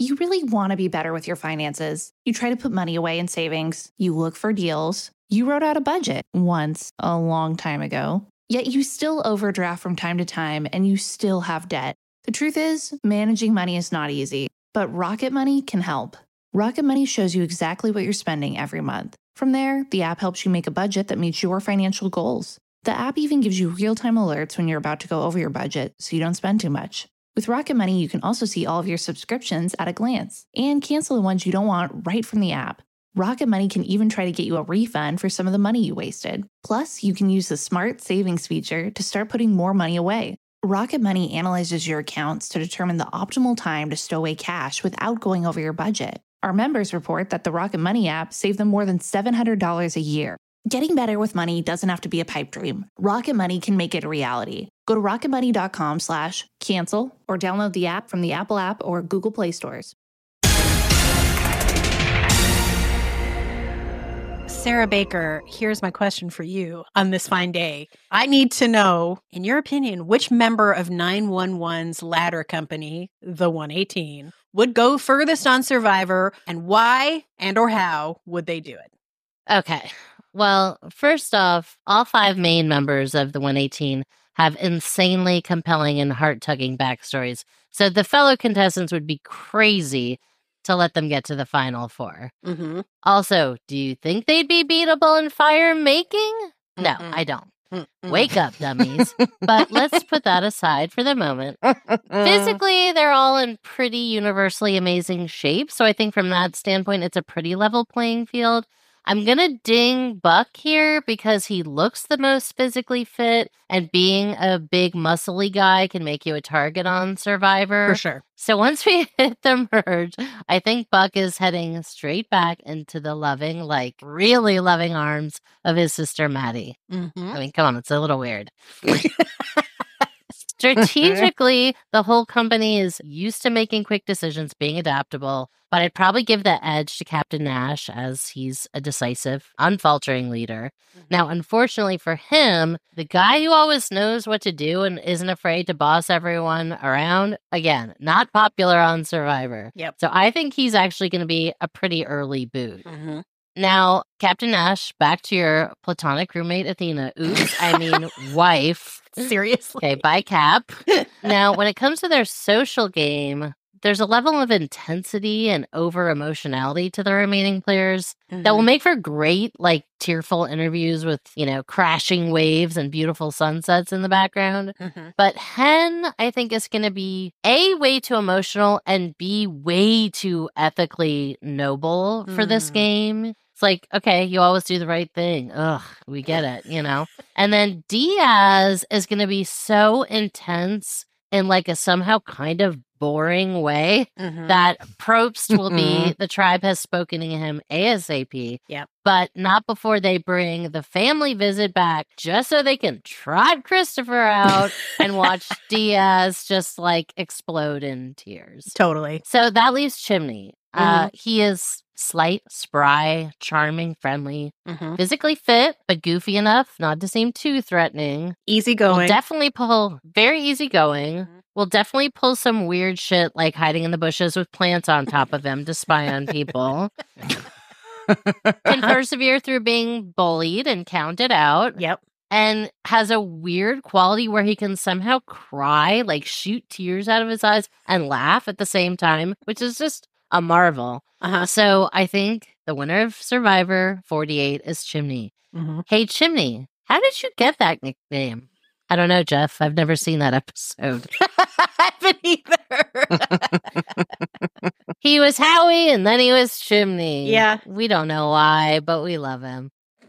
You really want to be better with your finances. You try to put money away in savings. You look for deals. You wrote out a budget once a long time ago. Yet you still overdraft from time to time and you still have debt. The truth is, managing money is not easy, but Rocket Money can help. Rocket Money shows you exactly what you're spending every month. From there, the app helps you make a budget that meets your financial goals. The app even gives you real-time alerts when you're about to go over your budget so you don't spend too much. With Rocket Money, you can also see all of your subscriptions at a glance and cancel the ones you don't want right from the app. Rocket Money can even try to get you a refund for some of the money you wasted. Plus, you can use the Smart Savings feature to start putting more money away. Rocket Money analyzes your accounts to determine the optimal time to stow away cash without going over your budget. Our members report that the Rocket Money app saved them more than $700 a year. Getting better with money doesn't have to be a pipe dream. Rocket Money can make it a reality. Go to rocketmoney.com/cancel or download the app from the Apple App or Google Play stores. Sarah Baker, here's my question for you on this fine day. I need to know, in your opinion, which member of 911's ladder company, the 118, would go furthest on Survivor, and why and or how would they do it? Okay. Well, first off, all 5 main members of the 118 have insanely compelling and heart-tugging backstories. So the fellow contestants would be crazy to let them get to the final 4. Mm-hmm. Also, do you think they'd be beatable in fire making? No, I don't. Wake up, dummies. But let's put that aside for the moment. Physically, they're all in pretty universally amazing shape. So I think from that standpoint, it's a pretty level playing field. I'm going to ding Buck here because he looks the most physically fit, and being a big muscly guy can make you a target on Survivor. For sure. So once we hit the merge, I think Buck is heading straight back into the loving, like really loving arms of his sister Maddie. Mm-hmm. I mean, come on, it's a little weird. Strategically, the whole company is used to making quick decisions, being adaptable, but I'd probably give the edge to Captain Nash as he's a decisive, unfaltering leader. Now, unfortunately for him, the guy who always knows what to do and isn't afraid to boss everyone around, again, not popular on Survivor. Yep. So I think he's actually going to be a pretty early boot. Mm-hmm. Now, Captain Nash, back to your platonic roommate, Athena. Oops, I mean wife. Seriously? Okay, bye, Cap. Now, when it comes to their social game, there's a level of intensity and over-emotionality to the remaining players that will make for great, like, tearful interviews with, crashing waves and beautiful sunsets in the background. But Hen, I think, is going to be, A, way too emotional, and B, way too ethically noble for this game. It's like, okay, you always do the right thing. Ugh, we get it, And then Diaz is going to be so intense in, like, a somehow kind of boring way that Probst will be, the tribe has spoken to him ASAP. Yep. But not before they bring the family visit back, just so they can trot Christopher out and watch Diaz just, like, explode in tears. Totally. So that leaves Chimney. He is slight, spry, charming, friendly, physically fit, but goofy enough not to seem too threatening. Easygoing. Will definitely pull, very easygoing. Will definitely pull some weird shit like hiding in the bushes with plants on top of him to spy on people. Can persevere through being bullied and counted out. Yep. And has a weird quality where he can somehow cry, like shoot tears out of his eyes and laugh at the same time, which is just a marvel. So I think the winner of Survivor 48 is Chimney. Hey, Chimney, how did you get that nickname? I don't know, Jeff. I've never seen that episode. I haven't either. He was Howie and then he was Chimney. Yeah. We don't know why, but we love him.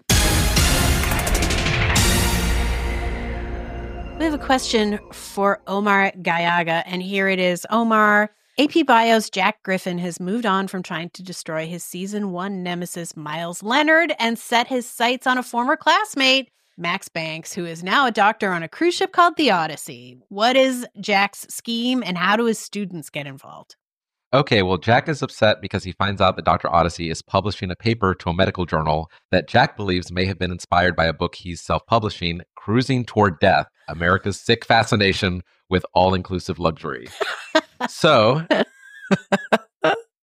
We have a question for Omar Gallaga, and here it is. Omar, AP Bio's Jack Griffin has moved on from trying to destroy his season 1 nemesis Miles Leonard and set his sights on a former classmate, Max Banks, who is now a doctor on a cruise ship called the Odyssey. What is Jack's scheme, and how do his students get involved? Okay, well, Jack is upset because he finds out that Dr. Odyssey is publishing a paper to a medical journal that Jack believes may have been inspired by a book he's self-publishing, Cruising Toward Death, America's Sick Fascination with All-Inclusive Luxury. So,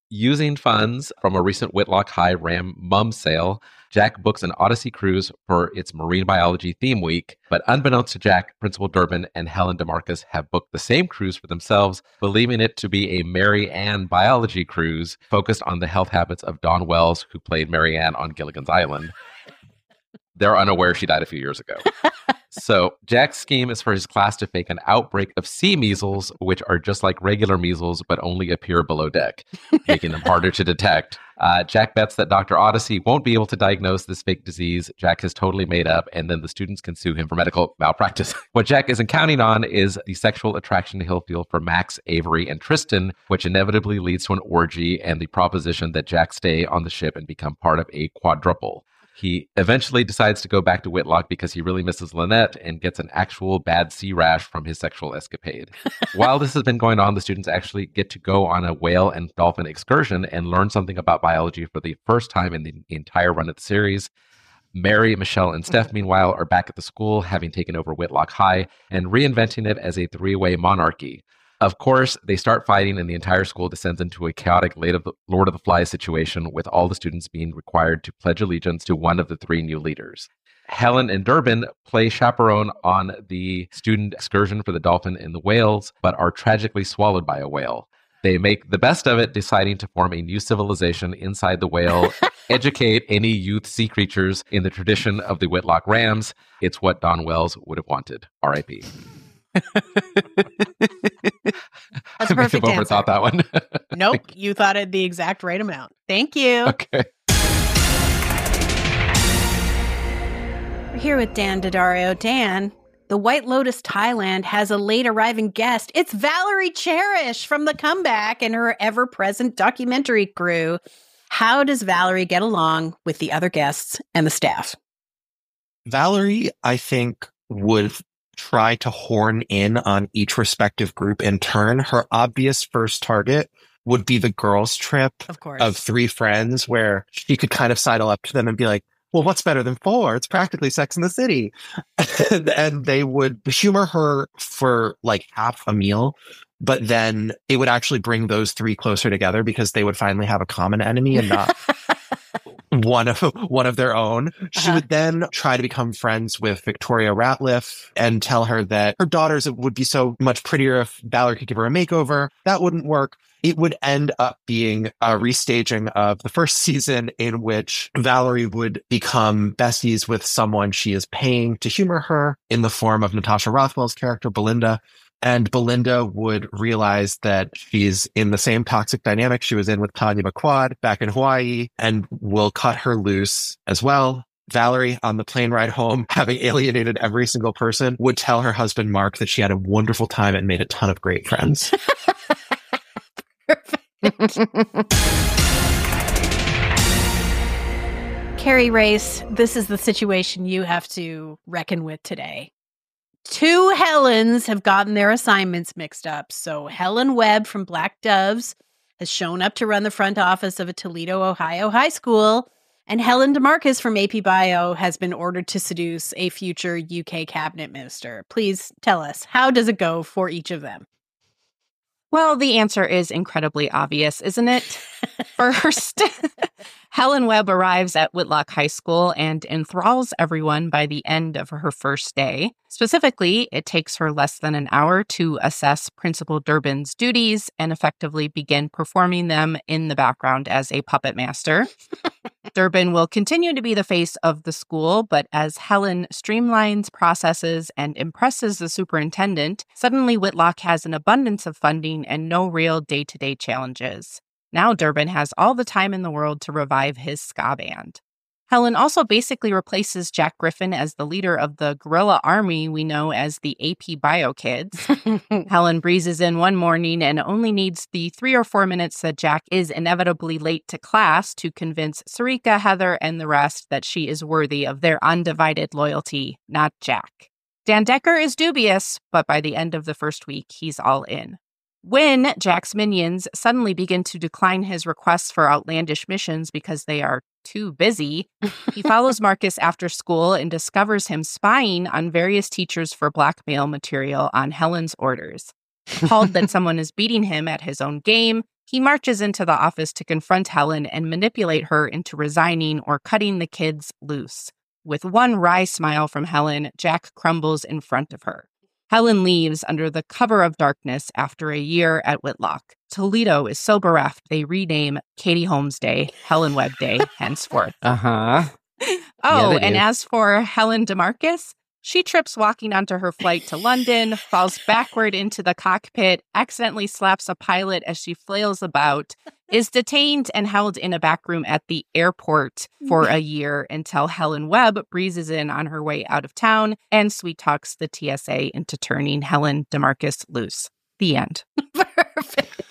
Using funds from a recent Whitlock High Ram Mum sale, Jack books an Odyssey cruise for its marine biology theme week. But unbeknownst to Jack, Principal Durbin and Helen DeMarcus have booked the same cruise for themselves, believing it to be a Mary Ann biology cruise focused on the health habits of Dawn Wells, who played Mary Ann on Gilligan's Island. They're unaware she died a few years ago. So Jack's scheme is for his class to fake an outbreak of sea measles, which are just like regular measles, but only appear below deck, making them harder to detect. Jack bets that Dr. Odyssey won't be able to diagnose this fake disease Jack has totally made up, and then the students can sue him for medical malpractice. What Jack isn't counting on is the sexual attraction he'll feel for Max, Avery, and Tristan, which inevitably leads to an orgy and the proposition that Jack stay on the ship and become part of a quadruple. He eventually decides to go back to Whitlock because he really misses Lynette and gets an actual bad sea rash from his sexual escapade. While this has been going on, the students actually get to go on a whale and dolphin excursion and learn something about biology for the first time in the entire run of the series. Mary, Michelle, and Steph, meanwhile, are back at the school, having taken over Whitlock High and reinventing it as a three-way monarchy. Of course, they start fighting and the entire school descends into a chaotic Lord of the Flies situation, with all the students being required to pledge allegiance to one of the three new leaders. Helen and Durbin play chaperone on the student excursion for the dolphin and the whales, but are tragically swallowed by a whale. They make the best of it, deciding to form a new civilization inside the whale, educate any youth sea creatures in the tradition of the Whitlock Rams. It's what Dawn Wells would have wanted. R.I.P. That's a perfect answer. Overthought that one. Nope, you thought it the exact right amount. Thank you. Okay. We're here with Dan Daddario. Dan, the White Lotus Thailand has a late arriving guest. It's Valerie Cherish from The Comeback and her ever-present documentary crew. How does Valerie get along with the other guests and the staff? Valerie, I think, would try to horn in on each respective group in turn. Her obvious first target would be the girls' trip of three friends, where she could kind of sidle up to them and be like, well, what's better than four? It's practically Sex in the City. And they would humor her for like half a meal, but then it would actually bring those three closer together because they would finally have a common enemy and not one of their own. She would then try to become friends with Victoria Ratliff and tell her that her daughters would be so much prettier if Valerie could give her a makeover. That wouldn't work. It would end up being a restaging of the first season in which Valerie would become besties with someone she is paying to humor her in the form of Natasha Rothwell's character, Belinda. And Belinda would realize that she's in the same toxic dynamic she was in with Tanya McQuad back in Hawaii and will cut her loose as well. Valerie, on the plane ride home, having alienated every single person, would tell her husband, Mark, that she had a wonderful time and made a ton of great friends. Carrie Race, this is the situation you have to reckon with today. Two Helens have gotten their assignments mixed up. So Helen Webb from Black Doves has shown up to run the front office of a Toledo, Ohio high school. And Helen DeMarcus from AP Bio has been ordered to seduce a future UK cabinet minister. Please tell us, how does it go for each of them? Well, the answer is incredibly obvious, isn't it? First, Helen Webb arrives at Whitlock High School and enthralls everyone by the end of her first day. Specifically, it takes her less than an hour to assess Principal Durbin's duties and effectively begin performing them in the background as a puppet master. Durbin will continue to be the face of the school, but as Helen streamlines processes and impresses the superintendent, suddenly Whitlock has an abundance of funding and no real day-to-day challenges. Now Durbin has all the time in the world to revive his ska band. Helen also basically replaces Jack Griffin as the leader of the guerrilla army we know as the AP Bio Kids. Helen breezes in one morning and only needs the 3 or 4 minutes that Jack is inevitably late to class to convince Sarika, Heather, and the rest that she is worthy of their undivided loyalty, not Jack. Dan Decker is dubious, but by the end of the first week, he's all in. When Jack's minions suddenly begin to decline his requests for outlandish missions because they are too busy, he follows Marcus after school and discovers him spying on various teachers for blackmail material on Helen's orders. Appalled that someone is beating him at his own game, He marches into the office to confront Helen and manipulate her into resigning or cutting the kids loose. With one wry smile from Helen, Jack crumbles in front of her. Helen leaves under the cover of darkness after a year at Whitlock. Toledo is so bereft they rename Katie Holmes Day Helen Webb Day henceforth. Uh-huh. Oh, and as for Helen DeMarcus, she trips walking onto her flight to London, falls backward into the cockpit, accidentally slaps a pilot as she flails about, is detained and held in a back room at the airport for a year until Helen Webb breezes in on her way out of town and sweet talks the TSA into turning Helen DeMarcus loose. The end. Perfect.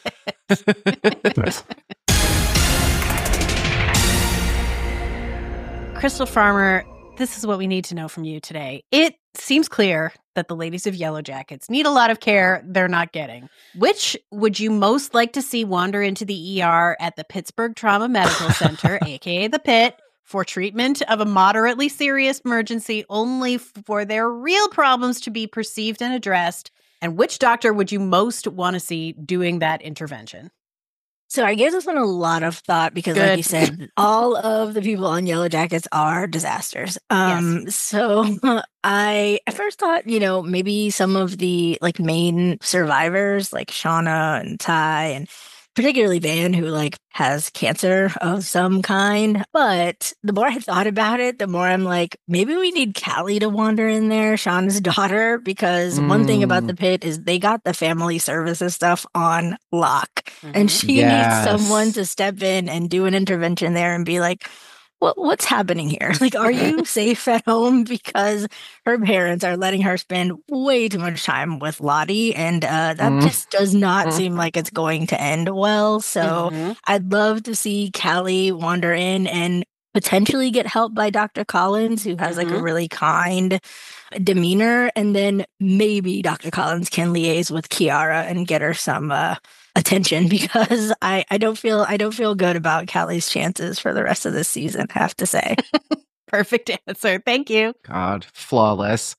Crystal Farmer, this is what we need to know from you today. It seems clear that the ladies of Yellow Jackets need a lot of care they're not getting. Which would you most like to see wander into the ER at the Pittsburgh Trauma Medical Center, aka the Pit, for treatment of a moderately serious emergency only for their real problems to be perceived and addressed? And which doctor would you most want to see doing that intervention? So I gave this one a lot of thought because, like you said, all of the people on Yellow Jackets are disasters. Yes. So I at first thought, maybe some of the main survivors, like Shauna and Ty, and particularly Van, who has cancer of some kind. But the more I thought about it, the more I'm like, maybe we need Callie to wander in there, Shauna's daughter, because one thing about the Pit is they got the family services stuff on lock. And she needs someone to step in and do an intervention there and be like, what's happening here? Are you safe at home? Because her parents are letting her spend way too much time with Lottie, and that just does not seem like it's going to end well. So I'd love to see Callie wander in and potentially get help by Dr. Collins, who has a really kind demeanor, and then maybe Dr. Collins can liaise with Kiara and get her some attention, because I don't feel good about Callie's chances for the rest of this season, I have to say. Perfect answer. Thank you. God, flawless.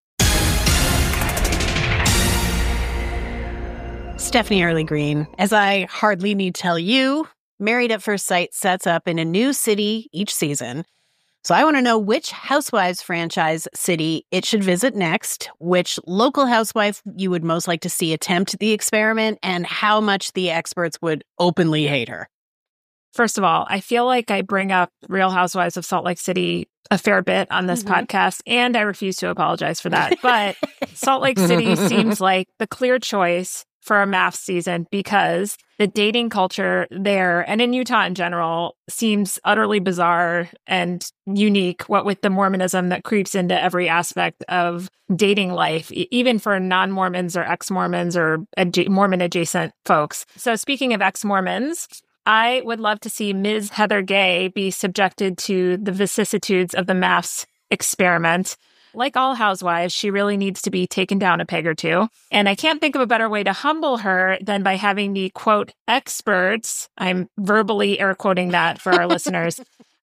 Stephanie Early Green, as I hardly need tell you, Married at First Sight sets up in a new city each season. So I want to know which Housewives franchise city it should visit next, which local housewife you would most like to see attempt the experiment, and how much the experts would openly hate her. First of all, I feel like I bring up Real Housewives of Salt Lake City a fair bit on this podcast, and I refuse to apologize for that. But Salt Lake City seems like the clear choice for a MAFS season, because the dating culture there and in Utah in general seems utterly bizarre and unique, what with the Mormonism that creeps into every aspect of dating life, even for non-Mormons or ex-Mormons or Mormon-adjacent folks. So speaking of ex-Mormons, I would love to see Ms. Heather Gay be subjected to the vicissitudes of the MAFS experiment. Like all housewives, she really needs to be taken down a peg or two. And I can't think of a better way to humble her than by having the, quote, experts, I'm verbally air quoting that for our listeners,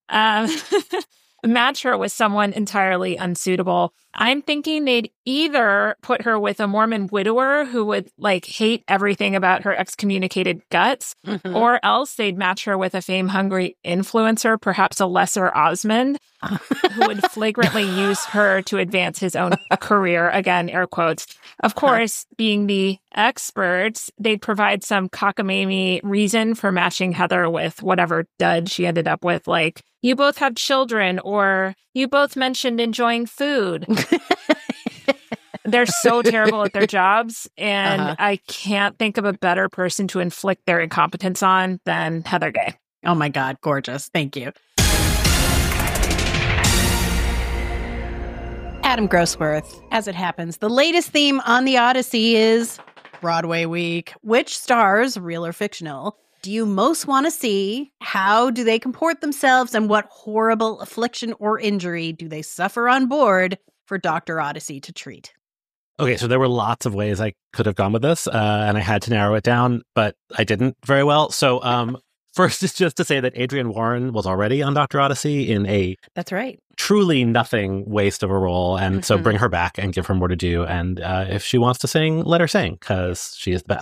match her with someone entirely unsuitable. I'm thinking they'd either put her with a Mormon widower who would hate everything about her excommunicated guts, or else they'd match her with a fame-hungry influencer, perhaps a lesser Osmond, who would flagrantly use her to advance his own career, again, air quotes. Of course, being the experts, they'd provide some cockamamie reason for matching Heather with whatever dud she ended up with, like, you both have children, or you both mentioned enjoying food. They're so terrible at their jobs, and I can't think of a better person to inflict their incompetence on than Heather Gay. Oh my God, gorgeous. Thank you. Adam Grossworth, as it happens, the latest theme on the Odyssey is Broadway Week. Which stars, real or fictional, do you most want to see? How do they comport themselves? And what horrible affliction or injury do they suffer on board for Dr. Odyssey to treat? Okay, so there were lots of ways I could have gone with this, and I had to narrow it down, but I didn't very well. So first is just to say that Adrienne Warren was already on Dr. Odyssey in a That's right. truly nothing waste of a role, and so bring her back and give her more to do. And if she wants to sing, let her sing, because she is the best.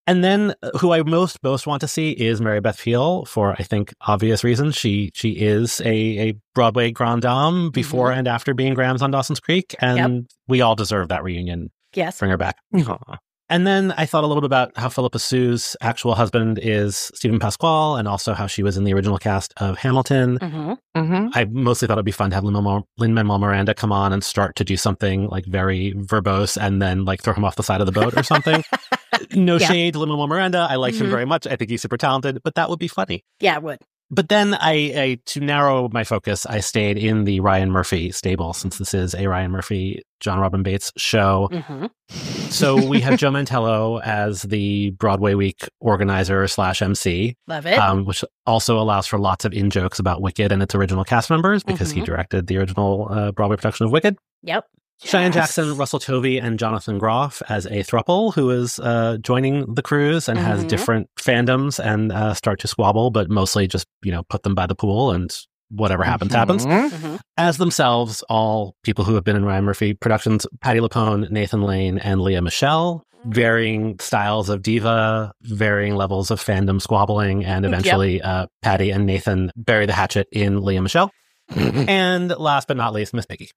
And then who I most want to see is Mary Beth Peel for, I think, obvious reasons. She is a Broadway grande dame before and after being Grams on Dawson's Creek. And we all deserve that reunion. Yes. Bring her back. Aww. And then I thought a little bit about how Philippa Sue's actual husband is Stephen Pasquale, and also how she was in the original cast of Hamilton. I mostly thought it'd be fun to have Lin-Manuel Miranda come on and start to do something like very verbose and then like throw him off the side of the boat or something. No shade to Lin-Manuel Miranda. I like him very much. I think he's super talented, but that would be funny. Yeah, it would. But then I to narrow my focus, I stayed in the Ryan Murphy stable, since this is a Ryan Murphy, John Robin Bates show. So we have Joe Mantello as the Broadway Week organizer / MC. Love it. Which also allows for lots of in-jokes about Wicked and its original cast members, because he directed the original Broadway production of Wicked. Yep. Cheyenne Jackson, Russell Tovey, and Jonathan Groff as a throuple who is joining the cruise and has different fandoms and start to squabble, but mostly just, put them by the pool and whatever happens. As themselves, all people who have been in Ryan Murphy productions, Patti LuPone, Nathan Lane, and Leah Michele. Varying styles of diva, varying levels of fandom squabbling, and eventually Patti and Nathan bury the hatchet in Leah Michele. And last but not least, Miss Piggy.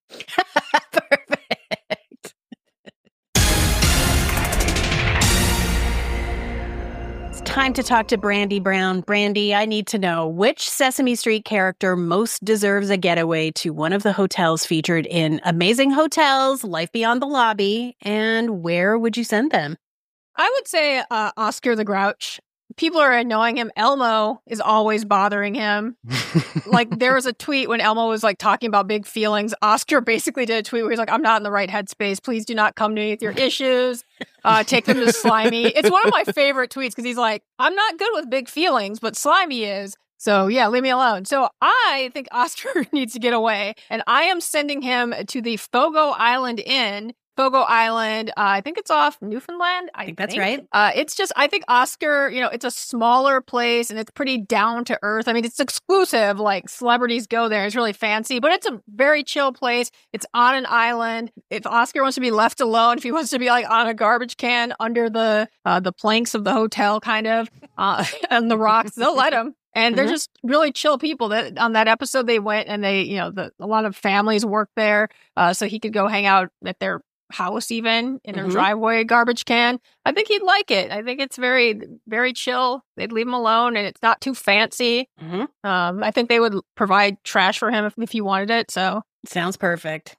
Time to talk to Brandy Brown. Brandy, I need to know which Sesame Street character most deserves a getaway to one of the hotels featured in Amazing Hotels, Life Beyond the Lobby, and where would you send them? I would say Oscar the Grouch. People are annoying him. Elmo is always bothering him. Like, there was a tweet when Elmo was like talking about big feelings. Oscar basically did a tweet where he's like, I'm not in the right headspace. Please do not come to me with your issues. Take them to Slimy. It's one of my favorite tweets because he's like, I'm not good with big feelings, but Slimy is. So yeah, leave me alone. So I think Oscar needs to get away. And I am sending him to the Fogo Island Inn. Fogo Island, I think it's off Newfoundland. I think that's right. It's just, I think Oscar, it's a smaller place and it's pretty down to earth. I mean, it's exclusive, like celebrities go there. It's really fancy, but it's a very chill place. It's on an island. If Oscar wants to be left alone, if he wants to be like on a garbage can under the planks of the hotel kind of, and the rocks, they'll let him. And they're just really chill people. That on that episode they went and they, a lot of families work there. So he could go hang out at their house, even in their driveway garbage can. I think he'd like it. I think it's very, very chill. They'd leave him alone and it's not too fancy. I think they would provide trash for him if he wanted it. So sounds perfect.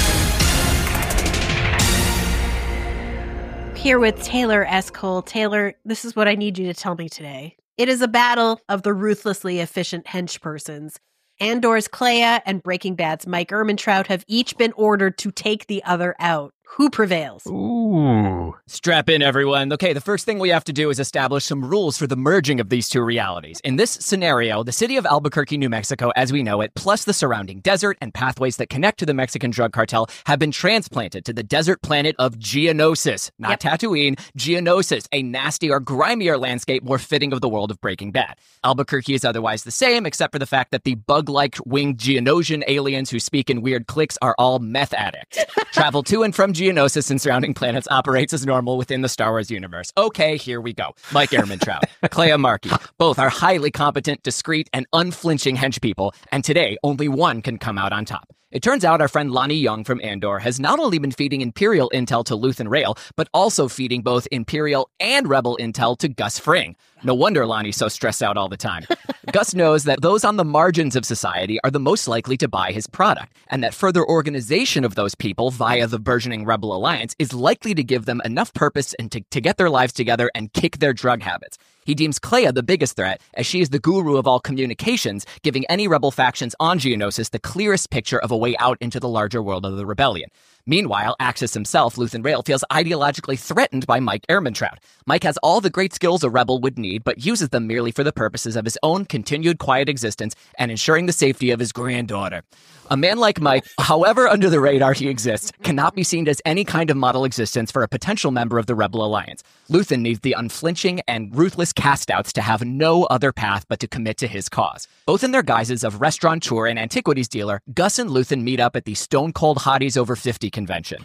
Here with Taylor S. Cole. Taylor, this is what I need you to tell me today. It is a battle of the ruthlessly efficient henchpersons. Andor's Clea and Breaking Bad's Mike Ehrmantraut have each been ordered to take the other out. Who prevails? Ooh. Strap in, everyone. Okay, the first thing we have to do is establish some rules for the merging of these two realities. In this scenario, the city of Albuquerque, New Mexico, as we know it, plus the surrounding desert and pathways that connect to the Mexican drug cartel have been transplanted to the desert planet of Geonosis. Not Tatooine, Geonosis, a nastier, grimier landscape more fitting of the world of Breaking Bad. Albuquerque is otherwise the same, except for the fact that the bug-like winged Geonosian aliens who speak in weird cliques are all meth addicts. Travel to and from Geonosis and surrounding planets operates as normal within the Star Wars universe. Okay, here we go. Mike Ehrmantraut, Clea Markey, both are highly competent, discreet, and unflinching henchpeople, and today only one can come out on top. It turns out our friend Lonnie Young from Andor has not only been feeding Imperial intel to Luthen Rael, but also feeding both Imperial and Rebel intel to Gus Fring. No wonder Lonnie's so stressed out all the time. Gus knows that those on the margins of society are the most likely to buy his product, and that further organization of those people via the burgeoning Rebel Alliance is likely to give them enough purpose and to get their lives together and kick their drug habits. He deems Clea the biggest threat, as she is the guru of all communications, giving any rebel factions on Geonosis the clearest picture of a way out into the larger world of the rebellion. Meanwhile, Axis himself, Luthen Rael, feels ideologically threatened by Mike Ehrmantraut. Mike has all the great skills a rebel would need, but uses them merely for the purposes of his own continued quiet existence and ensuring the safety of his granddaughter. A man like Mike, however under the radar he exists, cannot be seen as any kind of model existence for a potential member of the Rebel Alliance. Luthen needs the unflinching and ruthless castouts to have no other path but to commit to his cause. Both in their guises of restaurateur and antiquities dealer, Gus and Luthen meet up at the Stone Cold Hotties Over 50 convention.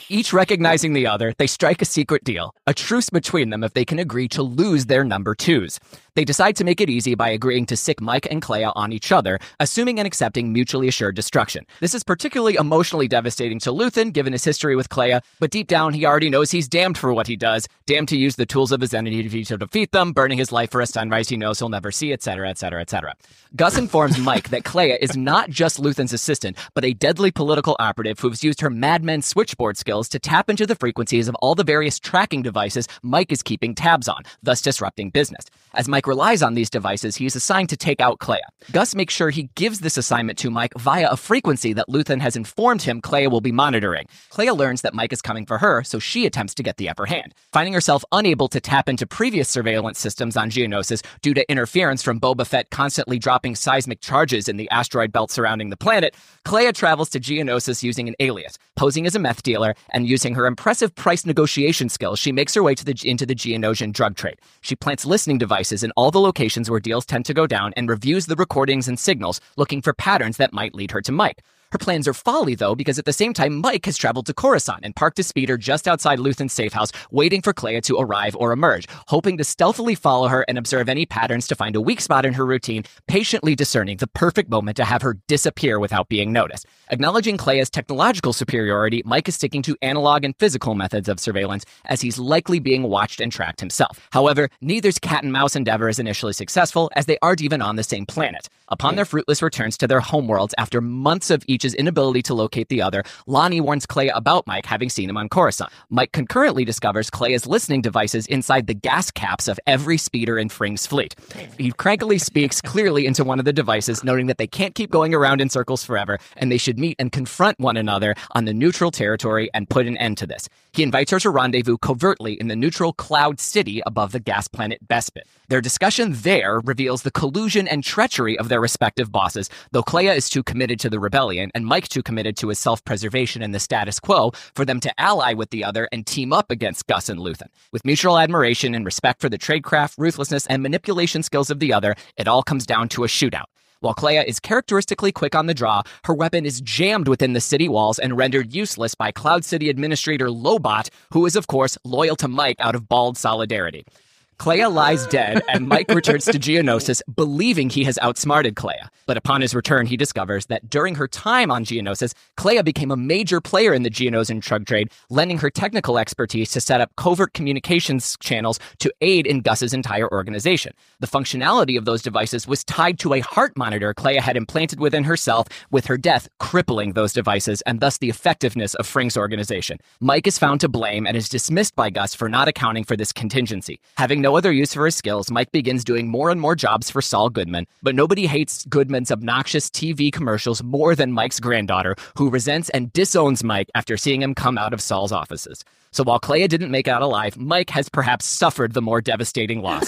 Each recognizing the other, they strike a secret deal, a truce between them if they can agree to lose their number twos. They decide to make it easy by agreeing to sick Mike and Clea on each other, assuming and accepting mutually assured destruction. This is particularly emotionally devastating to Luthen, given his history with Clea, but deep down he already knows he's damned for what he does, damned to use the tools of his enemy to defeat them, burning his life for a sunrise he knows he'll never see, etc., etc., etc. Gus informs Mike that Clea is not just Luthen's assistant, but a deadly political operative who has used her Mad Men switchboard skills to tap into the frequencies of all the various tracking devices Mike is keeping tabs on, thus disrupting business. As Mike relies on these devices, he is assigned to take out Clea. Gus makes sure he gives this assignment to Mike via a frequency that Luthen has informed him Clea will be monitoring. Clea learns that Mike is coming for her, so she attempts to get the upper hand. Finding herself unable to tap into previous surveillance systems on Geonosis due to interference from Boba Fett constantly dropping seismic charges in the asteroid belt surrounding the planet, Clea travels to Geonosis using an alias, posing as a meth dealer, and using her impressive price negotiation skills, she makes her way into the Geonosian drug trade. She plants listening devices in all the locations where deals tend to go down and reviews the recordings and signals, looking for patterns that might lead her to Mike. Her plans are folly, though, because at the same time, Mike has traveled to Coruscant and parked his speeder just outside Luthen's safe house, waiting for Clea to arrive or emerge, hoping to stealthily follow her and observe any patterns to find a weak spot in her routine, patiently discerning the perfect moment to have her disappear without being noticed. Acknowledging Clea's technological superiority, Mike is sticking to analog and physical methods of surveillance, as he's likely being watched and tracked himself. However, neither's cat-and-mouse endeavor is initially successful, as they aren't even on the same planet. Upon their fruitless returns to their homeworlds after months of each's inability to locate the other, Lonnie warns Clea about Mike having seen him on Coruscant. Mike concurrently discovers Clea's listening devices inside the gas caps of every speeder in Fring's fleet. He crankily speaks clearly into one of the devices, noting that they can't keep going around in circles forever, and they should meet and confront one another on the neutral territory and put an end to this. He invites her to rendezvous covertly in the neutral Cloud City above the gas planet Bespin. Their discussion there reveals the collusion and treachery of their respective bosses, though Clea is too committed to the rebellion and Mike too committed to his self-preservation and the status quo for them to ally with the other and team up against Gus and Luthen. With mutual admiration and respect for the tradecraft, ruthlessness, and manipulation skills of the other, it all comes down to a shootout. While Clea is characteristically quick on the draw, her weapon is jammed within the city walls and rendered useless by Cloud City Administrator Lobot, who is, of course, loyal to Mike out of bald solidarity. Clea lies dead, and Mike returns to Geonosis, believing he has outsmarted Clea. But upon his return, he discovers that during her time on Geonosis, Clea became a major player in the Geonosian drug trade, lending her technical expertise to set up covert communications channels to aid in Gus's entire organization. The functionality of those devices was tied to a heart monitor Clea had implanted within herself, with her death crippling those devices and thus the effectiveness of Fring's organization. Mike is found to blame and is dismissed by Gus for not accounting for this contingency. Having no other use for his skills, Mike begins doing more and more jobs for Saul Goodman, but nobody hates Goodman's obnoxious TV commercials more than Mike's granddaughter, who resents and disowns Mike after seeing him come out of Saul's offices. So while Clea didn't make it out alive, Mike has perhaps suffered the more devastating loss.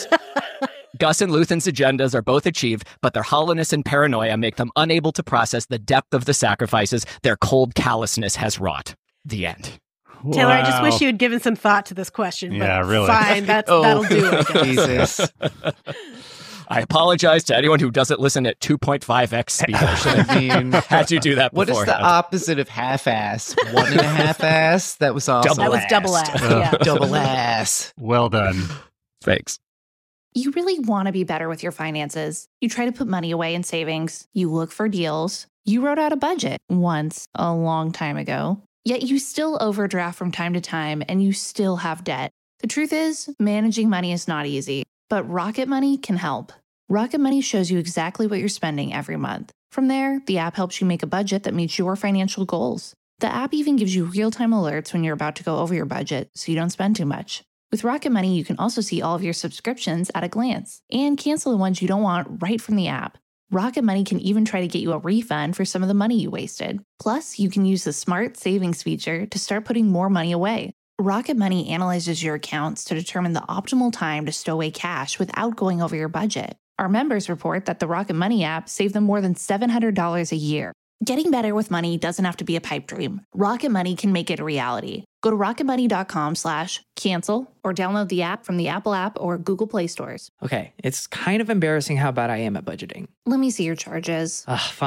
Gus and Luthen's agendas are both achieved, but their hollowness and paranoia make them unable to process the depth of the sacrifices their cold callousness has wrought. The end. Taylor, I just wish you had given some thought to this question. Yeah, but really. Fine, that'll do it. Jesus. I apologize to anyone who doesn't listen at 2.5x speed. I mean, had to do that before. What is the opposite of half-ass? 1.5-ass? That was awesome. That was double ass. Yeah. Double ass. Well done. Thanks. You really want to be better with your finances. You try to put money away in savings. You look for deals. You wrote out a budget once a long time ago. Yet you still overdraft from time to time and you still have debt. The truth is, managing money is not easy, but Rocket Money can help. Rocket Money shows you exactly what you're spending every month. From there, the app helps you make a budget that meets your financial goals. The app even gives you real-time alerts when you're about to go over your budget so you don't spend too much. With Rocket Money, you can also see all of your subscriptions at a glance and cancel the ones you don't want right from the app. Rocket Money can even try to get you a refund for some of the money you wasted. Plus, you can use the Smart Savings feature to start putting more money away. Rocket Money analyzes your accounts to determine the optimal time to stow away cash without going over your budget. Our members report that the Rocket Money app saved them more than $700 a year. Getting better with money doesn't have to be a pipe dream. Rocket Money can make it a reality. Go to rocketmoney.com/cancel or download the app from the Apple App or Google Play stores. Okay, it's kind of embarrassing how bad I am at budgeting. Let me see your charges. Fine.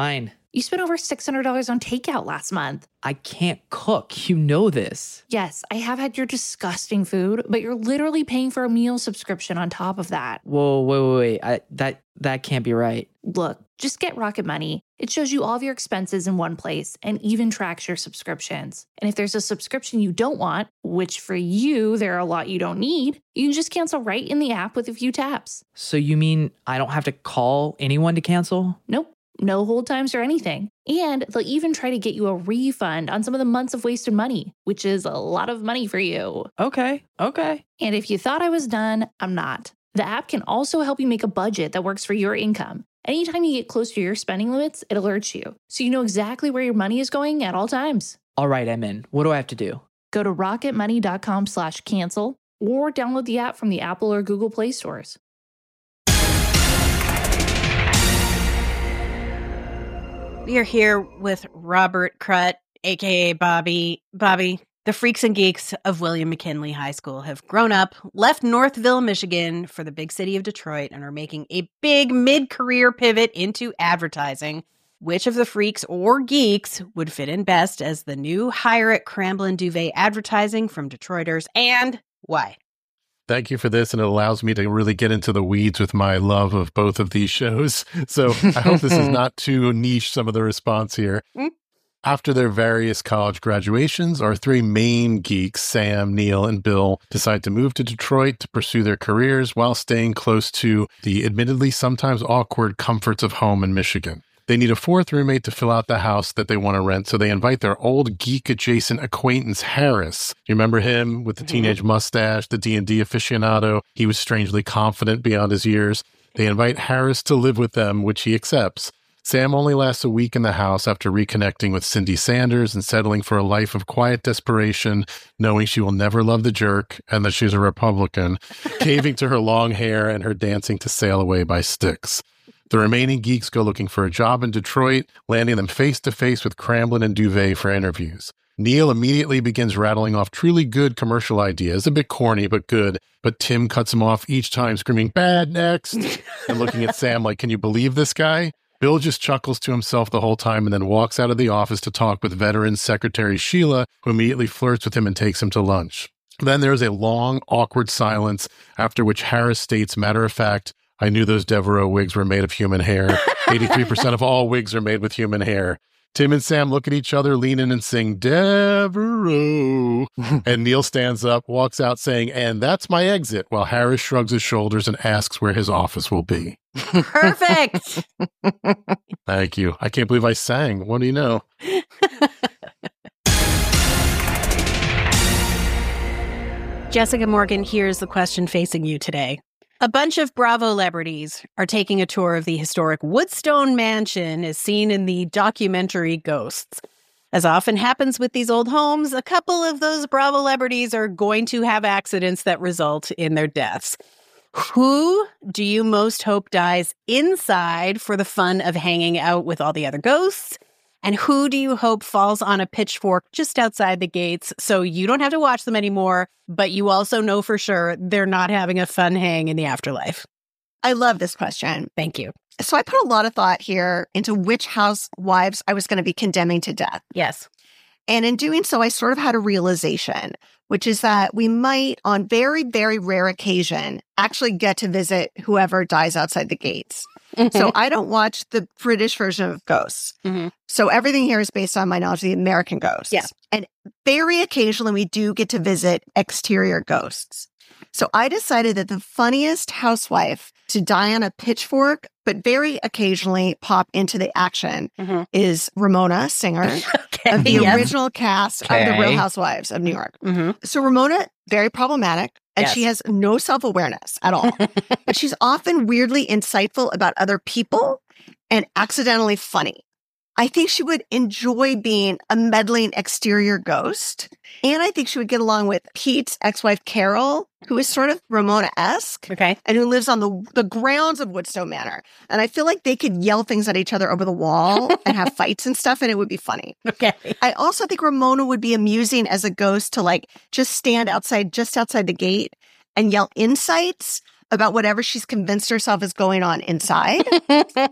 You spent over $600 on takeout last month. I can't cook. You know this. Yes, I have had your disgusting food, but you're literally paying for a meal subscription on top of that. Whoa, wait. That can't be right. Look, just get Rocket Money. It shows you all of your expenses in one place and even tracks your subscriptions. And if there's a subscription you don't want, which for you, there are a lot you don't need, you can just cancel right in the app with a few taps. So you mean I don't have to call anyone to cancel? Nope. No hold times or anything. And they'll even try to get you a refund on some of the months of wasted money, which is a lot of money for you. Okay. And if you thought I was done, I'm not. The app can also help you make a budget that works for your income. Anytime you get close to your spending limits, it alerts you, so you know exactly where your money is going at all times. All right, I'm in. What do I have to do? Go to rocketmoney.com/cancel or download the app from the Apple or Google Play stores. We are here with Robert Krutt, a.k.a. Bobby. Bobby, the freaks and geeks of William McKinley High School have grown up, left Northville, Michigan for the big city of Detroit, and are making a big mid-career pivot into advertising. Which of the freaks or geeks would fit in best as the new hire at Cramblin Duvet Advertising from Detroiters, and why? Thank you for this, and it allows me to really get into the weeds with my love of both of these shows. So I hope this is not too niche, some of the response here. After their various college graduations, our three main geeks, Sam, Neil, and Bill, decide to move to Detroit to pursue their careers while staying close to the admittedly sometimes awkward comforts of home in Michigan. They need a fourth roommate to fill out the house that they want to rent, so they invite their old geek-adjacent acquaintance, Harris. You remember him with the teenage mustache, the D&D aficionado? He was strangely confident beyond his years. They invite Harris to live with them, which he accepts. Sam only lasts a week in the house after reconnecting with Cindy Sanders and settling for a life of quiet desperation, knowing she will never love the jerk and that she's a Republican, caving to her long hair and her dancing to Sail Away by Styx. The remaining geeks go looking for a job in Detroit, landing them face-to-face with Cramblin and Duvet for interviews. Neil immediately begins rattling off truly good commercial ideas, a bit corny but good, but Tim cuts him off each time, screaming, "Bad, next!" and looking at Sam like, "Can you believe this guy?" Bill just chuckles to himself the whole time and then walks out of the office to talk with veteran secretary Sheila, who immediately flirts with him and takes him to lunch. Then there's a long, awkward silence, after which Harris states, matter of fact, "I knew those Devereaux wigs were made of human hair. 83% of all wigs are made with human hair." Tim and Sam look at each other, lean in and sing, "Devereaux." And Neil stands up, walks out saying, "And that's my exit," while Harris shrugs his shoulders and asks where his office will be. Perfect. Thank you. I can't believe I sang. What do you know? Jessica Morgan, here's the question facing you today. A bunch of Bravo celebrities are taking a tour of the historic Woodstone Mansion as seen in the documentary Ghosts. As often happens with these old homes, a couple of those Bravo celebrities are going to have accidents that result in their deaths. Who do you most hope dies inside for the fun of hanging out with all the other ghosts? And who do you hope falls on a pitchfork just outside the gates so you don't have to watch them anymore, but you also know for sure they're not having a fun hang in the afterlife? I love this question. Thank you. So I put a lot of thought here into which housewives I was going to be condemning to death. Yes. And in doing so, I sort of had a realization, which is that we might, on very, very rare occasion, actually get to visit whoever dies outside the gates. So I don't watch the British version of Ghosts. So everything here is based on my knowledge of the American Ghosts. Yeah. And very occasionally we do get to visit exterior ghosts. So I decided that the funniest housewife to die on a pitchfork, but very occasionally pop into the action, is Ramona Singer of the original cast of The Real Housewives of New York. So Ramona, very problematic, and she has no self-awareness at all. But she's often weirdly insightful about other people and accidentally funny. I think she would enjoy being a meddling exterior ghost. And I think she would get along with Pete's ex-wife, Carol, who is sort of Ramona-esque. Okay. And who lives on the grounds of Woodstone Manor. And I feel like they could yell things at each other over the wall and have fights and stuff, and it would be funny. Okay. I also think Ramona would be amusing as a ghost to like just stand just outside the gate and yell insights about whatever she's convinced herself is going on inside.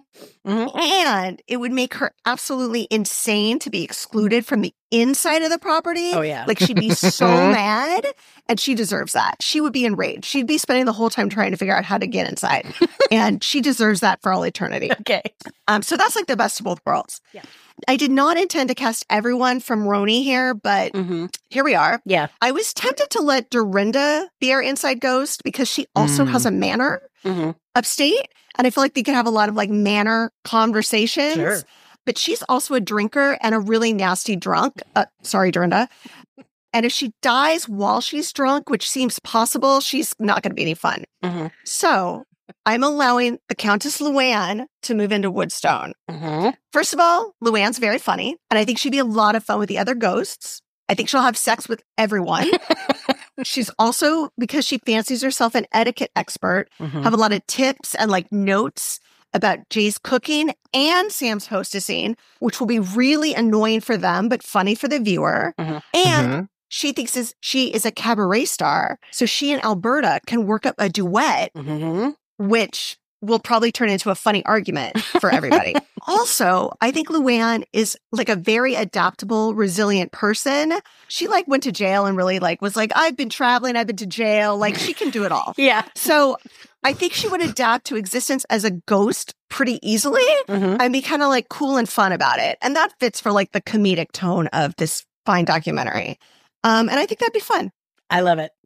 And it would make her absolutely insane to be excluded from the inside of the property. Oh, yeah. Like, she'd be so mad, and she deserves that. She would be enraged. She'd be spending the whole time trying to figure out how to get inside. And she deserves that for all eternity. Okay. So that's like the best of both worlds. Yeah. I did not intend to cast everyone from Roni here, but here we are. Yeah. I was tempted to let Dorinda be our inside ghost because she also has a manor upstate. And I feel like they could have a lot of like manor conversations. Sure. But she's also a drinker and a really nasty drunk. Sorry, Dorinda. And if she dies while she's drunk, which seems possible, she's not going to be any fun. So I'm allowing the Countess Luann to move into Woodstone. First of all, Luann's very funny, and I think she'd be a lot of fun with the other ghosts. I think she'll have sex with everyone. She's also, because she fancies herself an etiquette expert, have a lot of tips and like notes about Jay's cooking and Sam's hostessing, which will be really annoying for them, but funny for the viewer. And she thinks she is a cabaret star, so she and Alberta can work up a duet, which will probably turn into a funny argument for everybody. Also, I think Luann is like a very adaptable, resilient person. She like went to jail and really like was like, I've been traveling, I've been to jail. Like, she can do it all. Yeah. So I think she would adapt to existence as a ghost pretty easily and be kind of like cool and fun about it. And that fits for like the comedic tone of this fine documentary. And I think that'd be fun. I love it.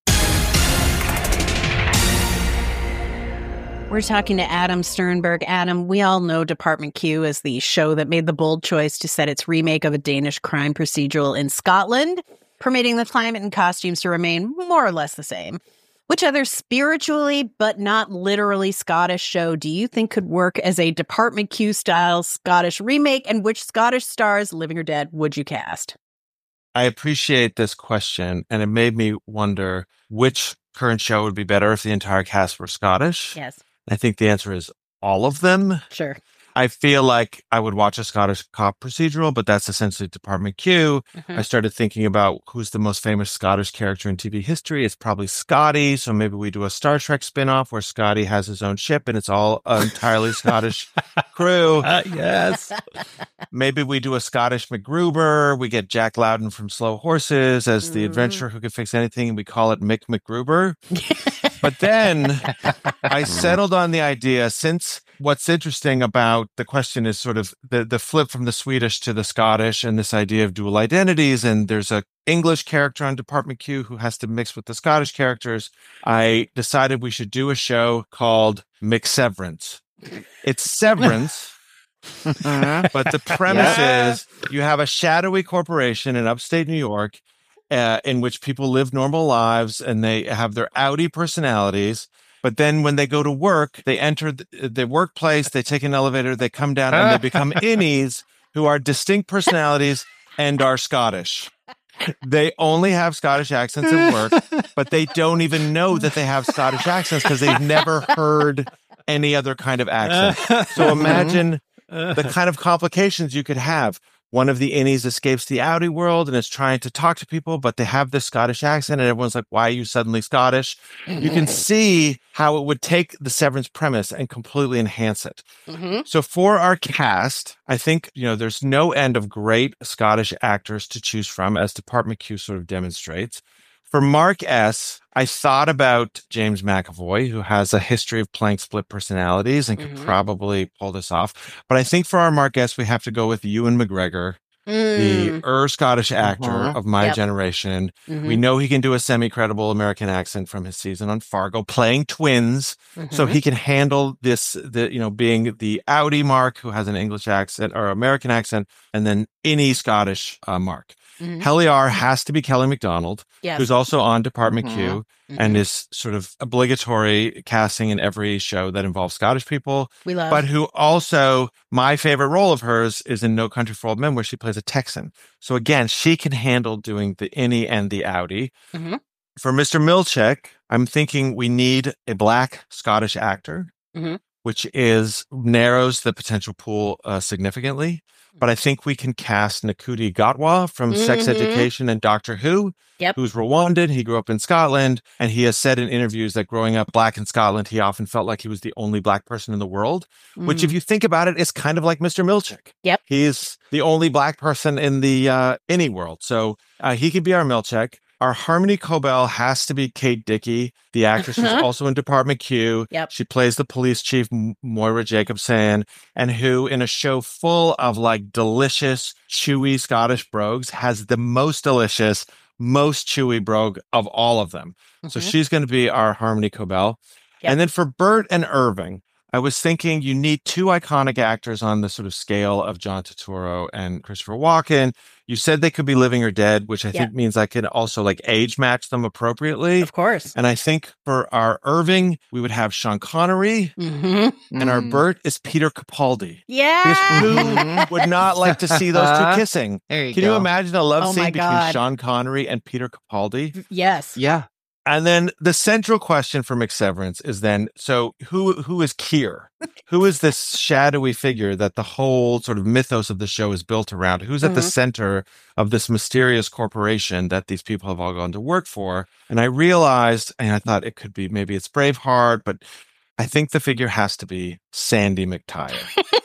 We're talking to Adam Sternberg. Adam, we all know Department Q as the show that made the bold choice to set its remake of a Danish crime procedural in Scotland, permitting the climate and costumes to remain more or less the same. Which other spiritually but not literally Scottish show do you think could work as a Department Q-style Scottish remake, and which Scottish stars, living or dead, would you cast? I appreciate this question, and it made me wonder which current show would be better if the entire cast were Scottish. Yes. I think the answer is all of them. Sure. I feel like I would watch a Scottish cop procedural, but that's essentially Department Q. I started thinking about who's the most famous Scottish character in TV history. It's probably Scotty. So maybe we do a Star Trek spinoff where Scotty has his own ship and it's all entirely Scottish crew. Yes. Maybe we do a Scottish MacGruber. We get Jack Loudon from Slow Horses as the adventurer who can fix anything. And we call it Mick MacGruber. But then I settled on the idea, since what's interesting about the question is sort of the flip from the Swedish to the Scottish and this idea of dual identities. And there's a English character on Department Q who has to mix with the Scottish characters. I decided we should do a show called McSeverance. It's Severance. But the premise is you have a shadowy corporation in upstate New York in which people live normal lives and they have their outy personalities. But then when they go to work, they enter the workplace, they take an elevator, they come down and they become innies who are distinct personalities and are Scottish. They only have Scottish accents at work, but they don't even know that they have Scottish accents because they've never heard any other kind of accent. So imagine the kind of complications you could have. One of the innies escapes the outie world and is trying to talk to people, but they have this Scottish accent and everyone's like, why are you suddenly Scottish? You can see how it would take the Severance premise and completely enhance it. So for our cast, I think, there's no end of great Scottish actors to choose from, as Department Q sort of demonstrates. For Mark S., I thought about James McAvoy, who has a history of playing split personalities and could probably pull this off. But I think for our Mark S., we have to go with Ewan McGregor, the Scottish actor of my generation. We know he can do a semi-credible American accent from his season on Fargo, playing twins. So he can handle this, being the outie Mark, who has an English accent or American accent, and then any Scottish Mark. Helliar has to be Kelly MacDonald, who's also on Department Q and is sort of obligatory casting in every show that involves Scottish people. We love. But who also, my favorite role of hers is in No Country for Old Men, where she plays a Texan. So again, she can handle doing the innie and the outie. For Mr. Milchick, I'm thinking we need a Black Scottish actor. which narrows the potential pool significantly. But I think we can cast Ncuti Gatwa from Sex Education and Doctor Who, who's Rwandan. He grew up in Scotland, and he has said in interviews that growing up Black in Scotland, he often felt like he was the only Black person in the world, which, if you think about it, is kind of like Mr. Milchick. Yep. He's the only Black person in the any world. So he could be our Milchick. Our Harmony Cobell has to be Kate Dickey, the actress who's also in Department Q. Yep. She plays the police chief, Moira Jacobson, and who, in a show full of like delicious, chewy Scottish brogues, has the most delicious, most chewy brogue of all of them. So she's going to be our Harmony Cobell. Yep. And then for Bert and Irving, I was thinking you need two iconic actors on the sort of scale of John Turturro and Christopher Walken. You said they could be living or dead, which I think means I could also like age match them appropriately. Of course. And I think for our Irving, we would have Sean Connery, and our Bert is Peter Capaldi. Yeah. Because who would not like to see those two kissing? There Can you imagine a love scene between God. Sean Connery and Peter Capaldi? Yes. Yeah. And then the central question for McSeverance is then, so who is Keir? Who is this shadowy figure that the whole sort of mythos of the show is built around? Who's at the center of this mysterious corporation that these people have all gone to work for? And I realized, and I thought it could be, maybe it's Braveheart, but I think the figure has to be Sandy McTire.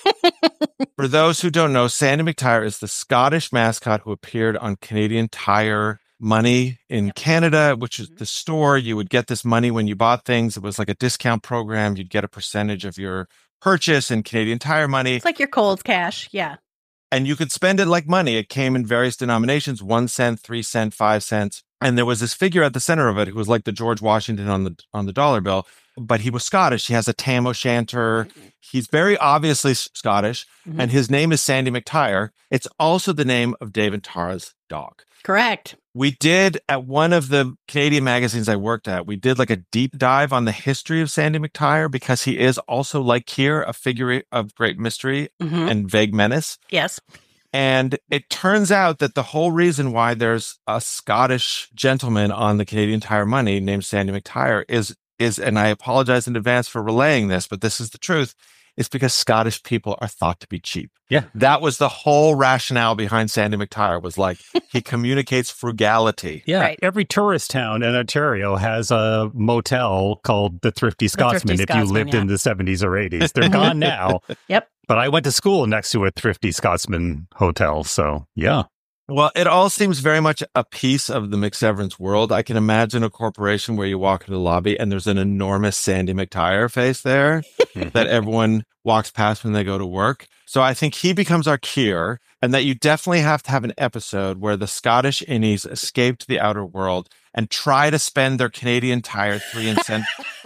For those who don't know, Sandy McTire is the Scottish mascot who appeared on Canadian Tire Money in Canada, which is the store. You would get this money when you bought things. It was like a discount program. You'd get a percentage of your purchase in Canadian Tire Money. It's like your Kohl's cash. Yeah. And you could spend it like money. It came in various denominations, 1 cent, 3 cent, 5 cents. And there was this figure at the center of it who was like the George Washington on the dollar bill, but he was Scottish. He has a Tam O'Shanter. He's very obviously Scottish, and his name is Sandy McTire. It's also the name of David Tara's dog. Correct. We did, at one of the Canadian magazines I worked at, we did like a deep dive on the history of Sandy McTire because he is also, like Keir, a figure of great mystery and vague menace. Yes. And it turns out that the whole reason why there's a Scottish gentleman on the Canadian Tire Money named Sandy McTire is, and I apologize in advance for relaying this, but this is the truth, is because Scottish people are thought to be cheap. Yeah. That was the whole rationale behind Sandy McTire, was like, he communicates frugality. Yeah. Right. Every tourist town in Ontario has a motel called the Thrifty Scotsman if you lived in the 70s or 80s. They're gone now. Yep. But I went to school next to a Thrifty Scotsman hotel. So, yeah. Well, it all seems very much a piece of the McSeverance world. I can imagine a corporation where you walk into the lobby and there's an enormous Sandy McTire face there that everyone walks past when they go to work. So I think he becomes our Keir, and that you definitely have to have an episode where the Scottish innies escape to the outer world and try to spend their Canadian Tire 3 and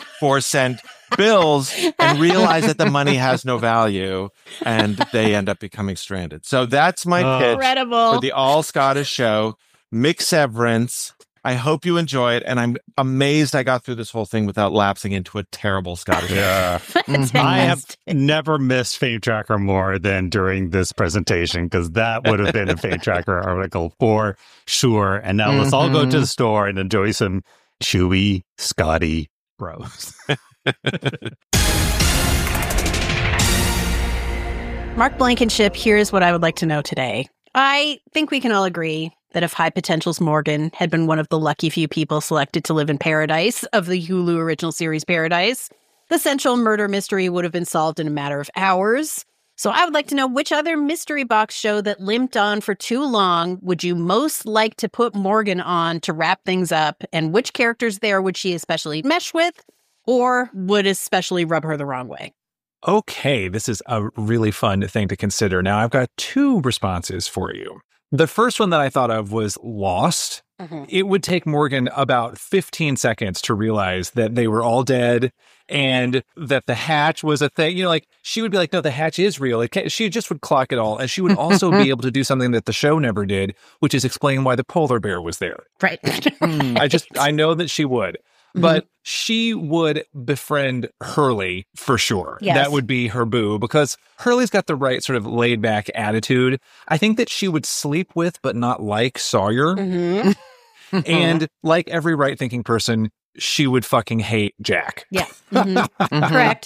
4 cent bills and realize that the money has no value and they end up becoming stranded. So that's my pitch Incredible. for the all Scottish show, McSeverance. I hope you enjoy it, and I'm amazed I got through this whole thing without lapsing into a terrible Scottish accent. I have never missed Fame Tracker more than during this presentation, because that would have been a Fame Tracker article for sure. And now let's all go to the store and enjoy some chewy Scotty bros. Mark Blankenship, here's what I would like to know today. I think we can all agree that if High Potential's Morgan had been one of the lucky few people selected to live in Paradise of the Hulu original series Paradise, the central murder mystery would have been solved in a matter of hours. So I would like to know, which other mystery box show that limped on for too long would you most like to put Morgan on to wrap things up, and which characters there would she especially mesh with or would especially rub her the wrong way? Okay, this is a really fun thing to consider. Now, I've got two responses for you. The first one that I thought of was Lost. It would take Morgan about 15 seconds to realize that they were all dead and that the hatch was a thing. You know, like, she would be like, no, the hatch is real. She just would clock it all. And she would also be able to do something that the show never did, which is explain why the polar bear was there. Right. I know that she would. But she would befriend Hurley for sure. Yes. That would be her boo, because Hurley's got the right sort of laid back attitude. I think that she would sleep with, but not like Sawyer. And like every right thinking person, she would fucking hate Jack. Yeah. Correct.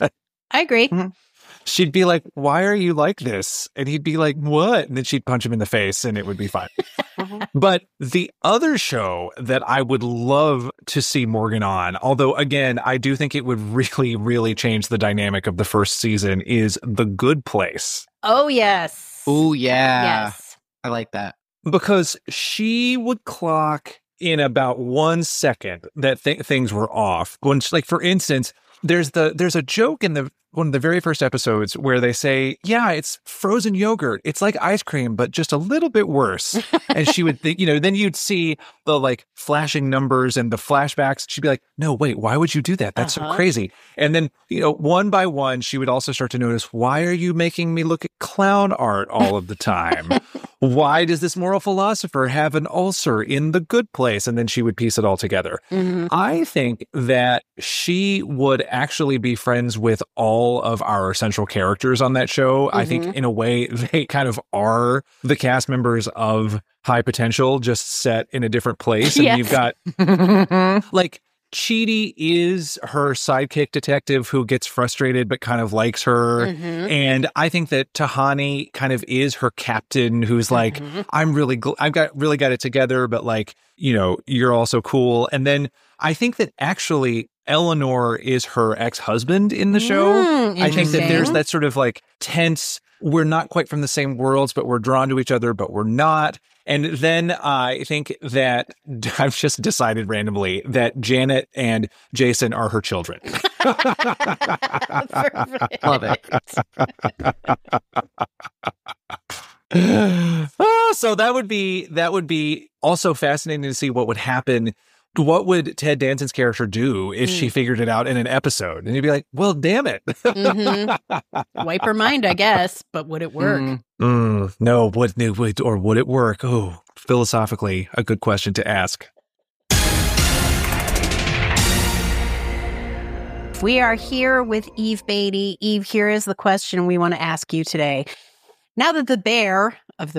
I agree. She'd be like, why are you like this? And he'd be like, what? And then she'd punch him in the face and it would be fine. But the other show that I would love to see Morgan on, although again, I do think it would really, really change the dynamic of the first season, is The Good Place. Oh, yes. Oh, yeah. Yes. I like that. Because she would clock in about 1 second that things were off. When, like, for instance, there's a joke in one of the very first episodes where they say, yeah, it's frozen yogurt. It's like ice cream, but just a little bit worse. And she would think, then you'd see the like flashing numbers and the flashbacks. She'd be like, no, wait, why would you do that? That's so crazy. And then, one by one, she would also start to notice, why are you making me look at clown art all of the time? Why does this moral philosopher have an ulcer in The Good Place? And then she would piece it all together. I think that she would actually be friends with all of our central characters on that show. I think in a way they kind of are the cast members of High Potential, just set in a different place. And you've got like Chidi is her sidekick detective who gets frustrated but kind of likes her. And I think that Tahani kind of is her captain who's like, I've really got it together, but like, you're also cool. And then I think that actually Eleanor is her ex-husband in the show. I think that there's that sort of like tense, we're not quite from the same worlds, but we're drawn to each other, but we're not. And then I think that I've just decided randomly that Janet and Jason are her children. Love it. So that would be also fascinating to see what would happen. What would Ted Danson's character do if she figured it out in an episode? And you'd be like, well, damn it. Wipe her mind, I guess. But would it work? No, would it work? Oh, philosophically, a good question to ask. We are here with Eve Beatty. Eve, here is the question we want to ask you today. Now that the bear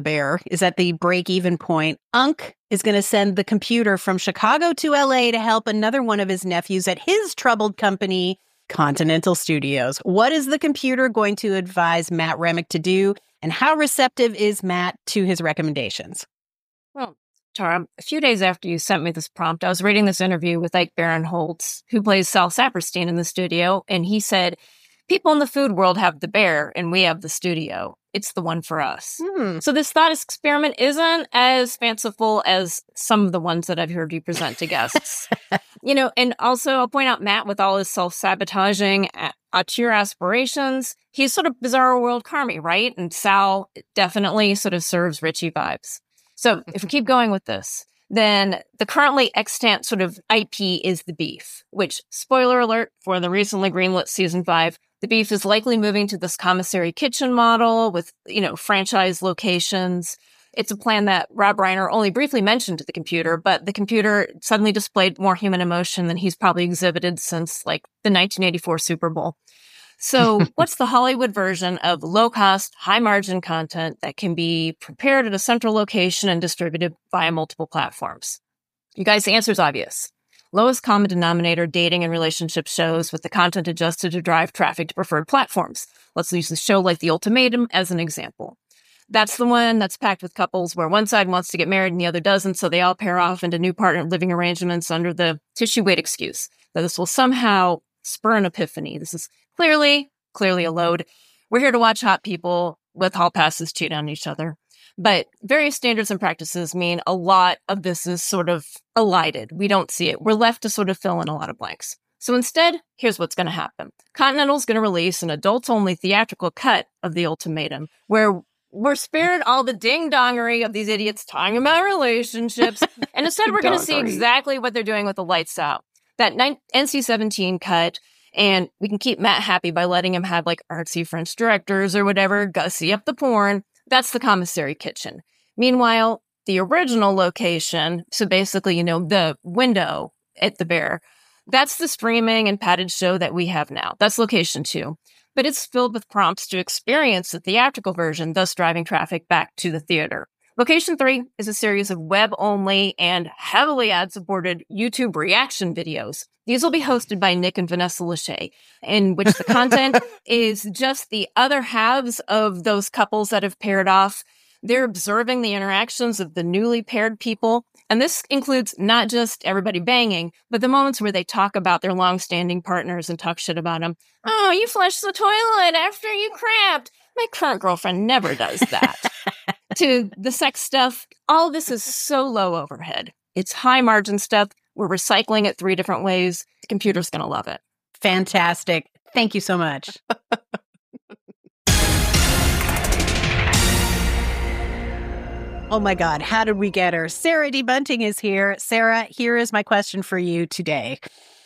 is at the break-even point, Unc is going to send the computer from Chicago to LA to help another one of his nephews at his troubled company, Continental Studios. What is the computer going to advise Matt Remick to do, and how receptive is Matt to his recommendations? Well, Tara, a few days after you sent me this prompt, I was reading this interview with Ike Barinholtz, who plays Sal Saperstein in the studio, and he said, people in the food world have the bear, and we have the studio. It's the one for us. So this thought experiment isn't as fanciful as some of the ones that I've heard you present to guests. And also I'll point out Matt, with all his self-sabotaging, auteur aspirations, he's sort of Bizarro World Carmy, right? And Sal definitely sort of serves Richie vibes. So if we keep going with this, then the currently extant sort of IP is The Beef, which, spoiler alert, for the recently greenlit season 5, The Beef is likely moving to this commissary kitchen model with, franchise locations. It's a plan that Rob Reiner only briefly mentioned to the computer, but the computer suddenly displayed more human emotion than he's probably exhibited since, the 1984 Super Bowl. So what's the Hollywood version of low-cost, high-margin content that can be prepared at a central location and distributed via multiple platforms? You guys, the answer is obvious. Lowest common denominator dating and relationship shows with the content adjusted to drive traffic to preferred platforms. Let's use a show like The Ultimatum as an example. That's the one that's packed with couples where one side wants to get married and the other doesn't, so they all pair off into new partner living arrangements under the tissue weight excuse that this will somehow spur an epiphany. This is clearly a load. We're here to watch hot people with hall passes cheat on each other. But various standards and practices mean a lot of this is sort of elided. We don't see it. We're left to sort of fill in a lot of blanks. So instead, here's what's going to happen. Continental's going to release an adults-only theatrical cut of The Ultimatum, where we're spared all the ding-dongery of these idiots talking about relationships, and instead we're going to see exactly what they're doing with the lights out. That NC-17 cut, and we can keep Matt happy by letting him have artsy French directors or whatever, gussy up the porn. That's the commissary kitchen. Meanwhile, the original location, so basically, the window at the Bear, that's the streaming and padded show that we have now. That's location 2. But it's filled with prompts to experience the theatrical version, thus driving traffic back to the theater. Location 3 is a series of web-only and heavily ad-supported YouTube reaction videos. These will be hosted by Nick and Vanessa Lachey, in which the content is just the other halves of those couples that have paired off. They're observing the interactions of the newly paired people. And this includes not just everybody banging, but the moments where they talk about their long-standing partners and talk shit about them. Oh, you flushed the toilet after you crapped. My current girlfriend never does that. To the sex stuff, all this is so low overhead. It's high margin stuff. We're recycling it 3 different ways. The computer's going to love it. Fantastic. Thank you so much. Oh my God, how did we get her? Sarah D. Bunting is here. Sarah, here is my question for you today.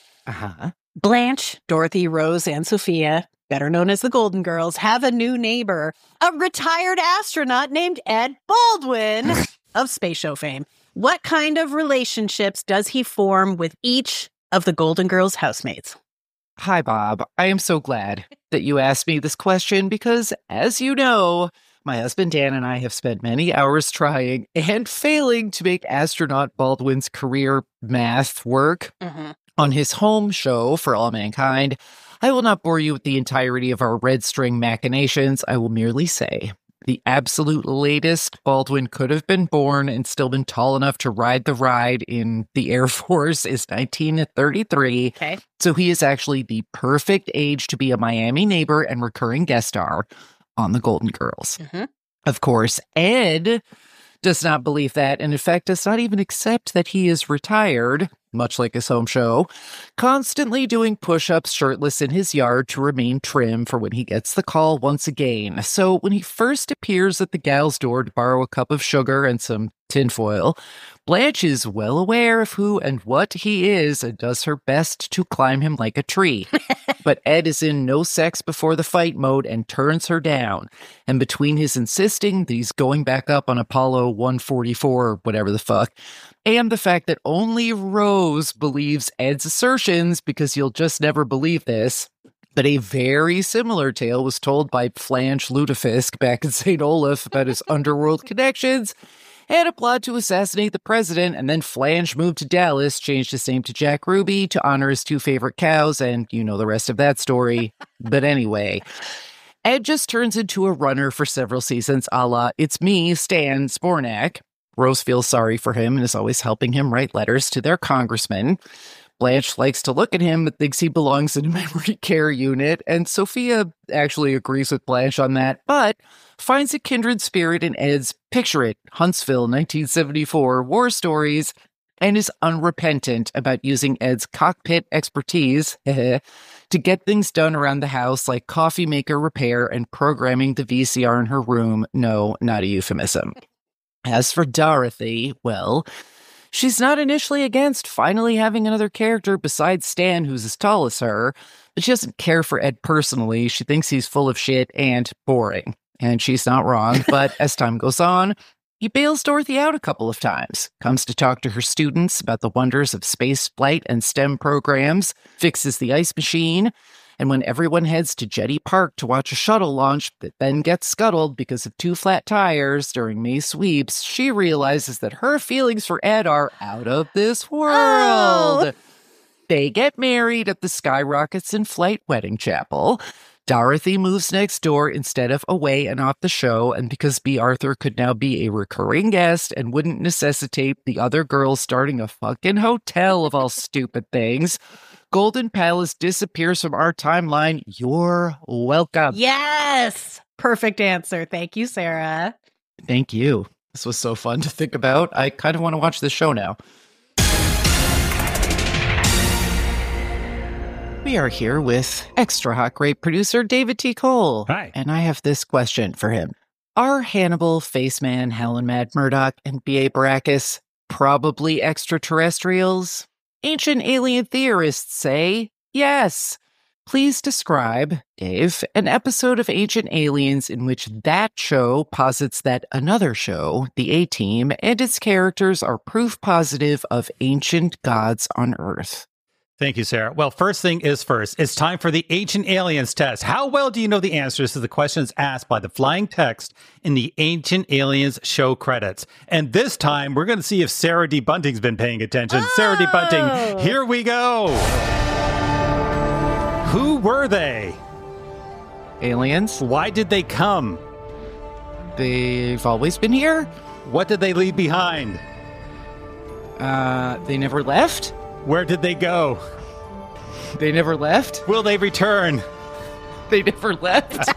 Blanche, Dorothy, Rose, and Sophia, better known as the Golden Girls, have a new neighbor, a retired astronaut named Ed Baldwin of Space Show fame. What kind of relationships does he form with each of the Golden Girls' housemates? Hi, Bob. I am so glad that you asked me this question because, as you know, my husband Dan and I have spent many hours trying and failing to make astronaut Baldwin's career math work on his home show For All Mankind. I will not bore you with the entirety of our red string machinations. I will merely say the absolute latest Baldwin could have been born and still been tall enough to ride the ride in the Air Force is 1933. Okay. So he is actually the perfect age to be a Miami neighbor and recurring guest star on the Golden Girls. Of course, Ed does not believe that, and in fact does not even accept that he is retired, much like his home show, constantly doing push-ups shirtless in his yard to remain trim for when he gets the call once again. So when he first appears at the gal's door to borrow a cup of sugar and some tinfoil, Blanche is well aware of who and what he is and does her best to climb him like a tree. But Ed is in no sex before the fight mode and turns her down. And between his insisting that he's going back up on Apollo 144 or whatever the fuck, and the fact that only Rose believes Ed's assertions because you'll just never believe this, but a very similar tale was told by Flange Lutefisk back in St. Olaf about his underworld connections and a plot to assassinate the president, and then Flange moved to Dallas, changed his name to Jack Ruby to honor his 2 favorite cows, and you know the rest of that story. But anyway, Ed just turns into a runner for several seasons, a la It's Me, Stan Spornak. Rose feels sorry for him and is always helping him write letters to their congressman. Blanche likes to look at him but thinks he belongs in a memory care unit, and Sophia actually agrees with Blanche on that, but finds a kindred spirit in Ed's, picture it, Huntsville 1974 war stories, and is unrepentant about using Ed's cockpit expertise to get things done around the house like coffee maker repair and programming the VCR in her room. No, not a euphemism. As for Dorothy, well, she's not initially against finally having another character besides Stan who's as tall as her, but she doesn't care for Ed personally. She thinks he's full of shit and boring. And she's not wrong, but as time goes on, he bails Dorothy out a couple of times, comes to talk to her students about the wonders of space flight and STEM programs, fixes the ice machine, and when everyone heads to Jetty Park to watch a shuttle launch that then gets scuttled because of 2 flat tires during May sweeps, she realizes that her feelings for Ed are out of this world. Oh. They get married at the Skyrockets in Flight Wedding Chapel. Dorothy moves next door instead of away and off the show, and because B. Arthur could now be a recurring guest and wouldn't necessitate the other girls starting a fucking hotel of all stupid things, Golden Palace disappears from our timeline. You're welcome. Yes! Perfect answer. Thank you, Sarah. Thank you. This was so fun to think about. I kind of want to watch this show now. We are here with Extra Hot Great producer David T. Cole. Hi. And I have this question for him. Are Hannibal, Faceman, Helen Mad Murdoch, and B.A. Baracus probably extraterrestrials? Ancient alien theorists say yes. Please describe, Dave, an episode of Ancient Aliens in which that show posits that another show, the A-Team, and its characters are proof positive of ancient gods on Earth. Thank you, Sarah. Well, first thing is first. It's time for the Ancient Aliens test. How well do you know the answers to the questions asked by the flying text in the Ancient Aliens show credits? And this time, we're going to see if Sarah D. Bunting's been paying attention. Sarah D. Bunting, here we go. Who were they? Aliens. Why did they come? They've always been here. What did they leave behind? They never left. Where did they go? They never left. Will they return? They never left.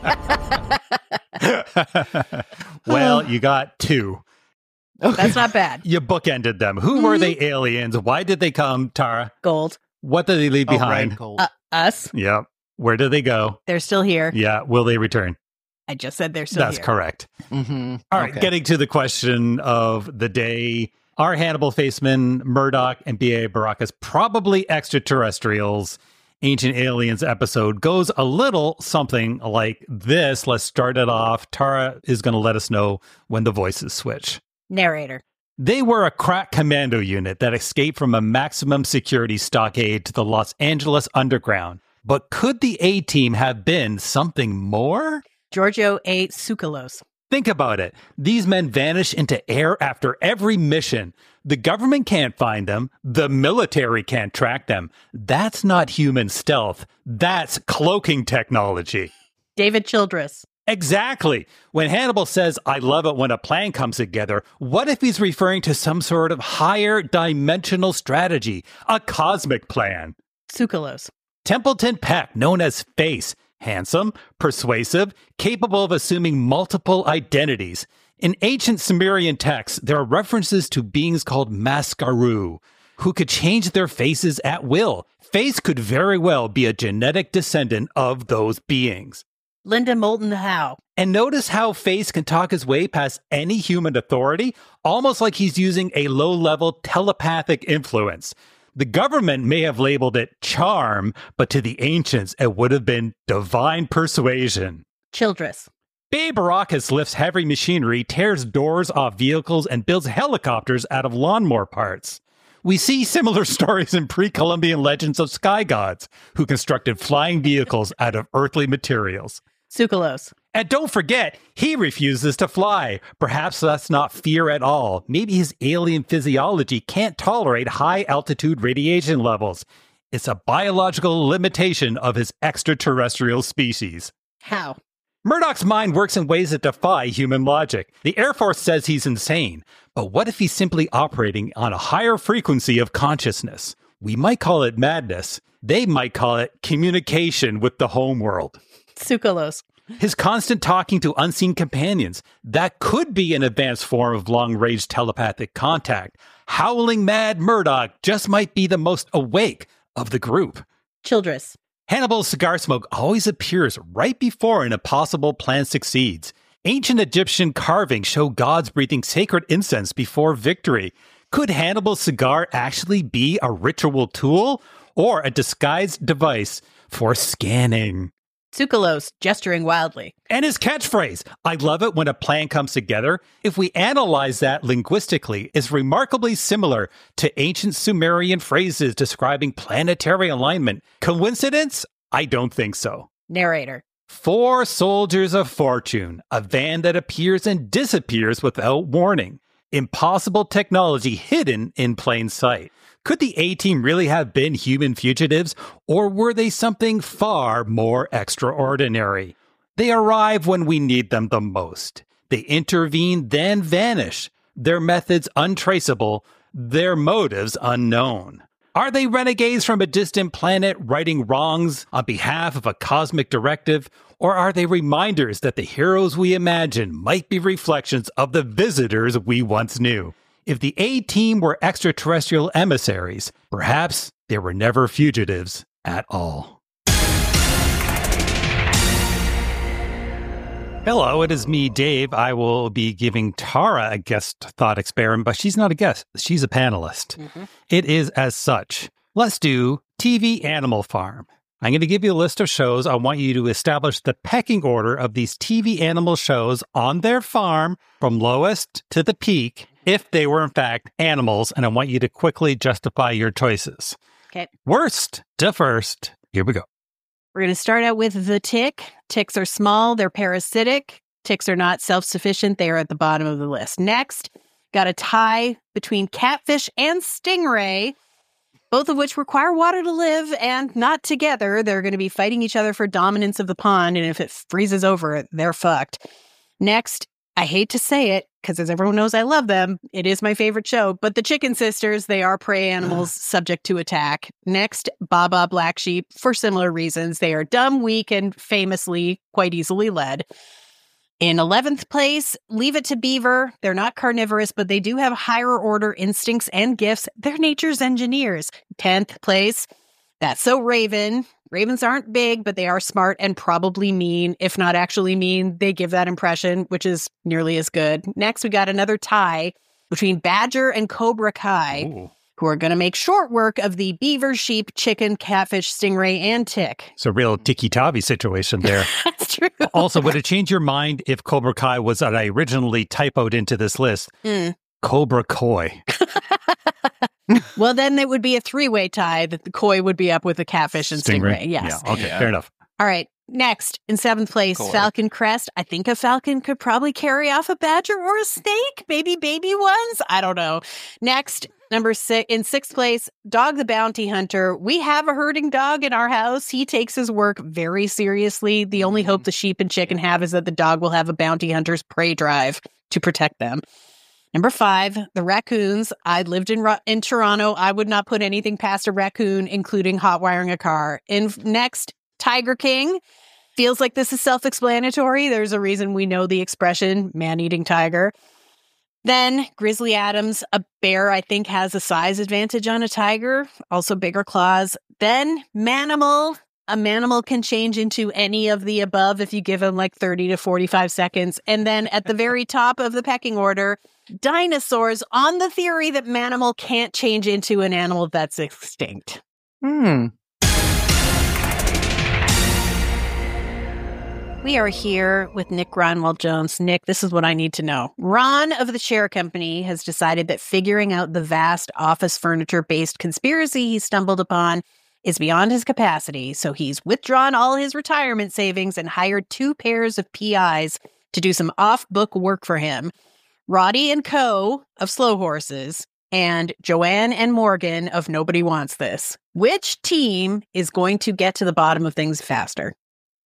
Well, you got 2. Okay. That's not bad. You bookended them. Who were they aliens? Why did they come, Tara? Gold. What did they leave behind? Right, gold. Us. Yep. Where did they go? They're still here. Yeah. Will they return? I just said they're still That's here. correct. Mm-hmm. All right. Getting to the question of the day. Are Hannibal Faceman, Murdoch, and B.A. Baracus probably extraterrestrials? Ancient Aliens episode goes a little something like this. Let's start it off. Tara is going to let us know when the voices switch. Narrator. They were a crack commando unit that escaped from a maximum security stockade to the Los Angeles underground. But could the A-Team have been something more? Giorgio A. Tsoukalos. Think about it. These men vanish into air after every mission. The government can't find them. The military can't track them. That's not human stealth. That's cloaking technology. David Childress. Exactly. When Hannibal says, I love it when a plan comes together, what if he's referring to some sort of higher dimensional strategy, a cosmic plan? Tsoukalos. Templeton Peck, known as Face, handsome, persuasive, capable of assuming multiple identities. In ancient Sumerian texts, there are references to beings called Mascaru, who could change their faces at will. Face could very well be a genetic descendant of those beings. Linda Moulton Howe. And notice how Face can talk his way past any human authority, almost like he's using a low-level telepathic influence. The government may have labeled it charm, but to the ancients, it would have been divine persuasion. Childress. B.A. Baracus lifts heavy machinery, tears doors off vehicles, and builds helicopters out of lawnmower parts. We see similar stories in pre-Columbian legends of sky gods, who constructed flying vehicles out of earthly materials. Tsoukalos. And don't forget, he refuses to fly. Perhaps that's not fear at all. Maybe his alien physiology can't tolerate high-altitude radiation levels. It's a biological limitation of his extraterrestrial species. How? Murdoch's mind works in ways that defy human logic. The Air Force says he's insane. But what if he's simply operating on a higher frequency of consciousness? We might call it madness. They might call it communication with the homeworld. Tsoukalos. His constant talking to unseen companions, that could be an advanced form of long-range telepathic contact. Howling mad Murdoch just might be the most awake of the group. Childress. Hannibal's cigar smoke always appears right before an impossible plan succeeds. Ancient Egyptian carvings show gods breathing sacred incense before victory. Could Hannibal's cigar actually be a ritual tool or a disguised device for scanning? Tsoukalos, gesturing wildly. And his catchphrase, I love it when a plan comes together. If we analyze that linguistically, it's remarkably similar to ancient Sumerian phrases describing planetary alignment. Coincidence? I don't think so. Narrator. 4 soldiers of fortune, a van that appears and disappears without warning. Impossible technology hidden in plain sight. Could the A-Team really have been human fugitives, or were they something far more extraordinary? They arrive when we need them the most. They intervene, then vanish. Their methods untraceable, their motives unknown. Are they renegades from a distant planet righting wrongs on behalf of a cosmic directive, or are they reminders that the heroes we imagine might be reflections of the visitors we once knew? If the A-Team were extraterrestrial emissaries, perhaps they were never fugitives at all. Hello, it is me, Dave. I will be giving Tara a guest thought experiment, but she's not a guest. She's a panelist. Mm-hmm. It is as such. Let's do TV Animal Farm. I'm going to give you a list of shows. I want you to establish the pecking order of these TV animal shows on their farm from lowest to the peak, if they were in fact animals, and I want you to quickly justify your choices. Okay. Worst to first. Here we go. We're going to start out with the tick. Ticks are small. They're parasitic. Ticks are not self-sufficient. They are at the bottom of the list. Next, got a tie between catfish and stingray, both of which require water to live and not together. They're going to be fighting each other for dominance of the pond, and if it freezes over, they're fucked. Next, I hate to say it, because as everyone knows, I love them. It is my favorite show. But the chicken sisters, they are prey animals subject to attack. Next, Baba Black Sheep, for similar reasons. They are dumb, weak, and famously quite easily led. In 11th place, Leave It to Beaver. They're not carnivorous, but they do have higher order instincts and gifts. They're nature's engineers. 10th place, That's So Raven. Ravens aren't big, but they are smart and probably mean. If not actually mean, they give that impression, which is nearly as good. Next, we got another tie between Badger and Cobra Kai, who are going to make short work of the beaver, sheep, chicken, catfish, stingray, and tick. It's a real Tiki-Tavi situation there. That's true. Also, would it change your mind if Cobra Kai was what I originally typoed into this list? Cobra Koi. Well, then it would be a three-way tie that the koi would be up with the catfish and stingray. Yes. Yeah, okay, fair enough. All right. Next, in 7th place, Koi. Falcon Crest. I think a falcon could probably carry off a badger or a snake. Maybe baby ones. I don't know. Next, number 6, in 6th place, Dog the Bounty Hunter. We have a herding dog in our house. He takes his work very seriously. The only hope the sheep and chicken have is that the dog will have a bounty hunter's prey drive to protect them. Number 5, the raccoons. I lived in Toronto. I would not put anything past a raccoon, including hot wiring a car. Next, Tiger King. Feels like this is self-explanatory. There's a reason we know the expression man-eating tiger. Then Grizzly Adams. A bear, I think, has a size advantage on a tiger. Also bigger claws. Then Manimal. A manimal can change into any of the above if you give him like 30 to 45 seconds. And then at the very top of the pecking order, dinosaurs, on the theory that Manimal can't change into an animal that's extinct. We are here with Nick Gronwald Jones. Nick, this is what I need to know. Ron of the Chair Company has decided that figuring out the vast office furniture-based conspiracy he stumbled upon is beyond his capacity, so he's withdrawn all his retirement savings and hired 2 pairs of PIs to do some off-book work for him. Roddy and Co. of Slow Horses and Joanne and Morgan of Nobody Wants This. Which team is going to get to the bottom of things faster?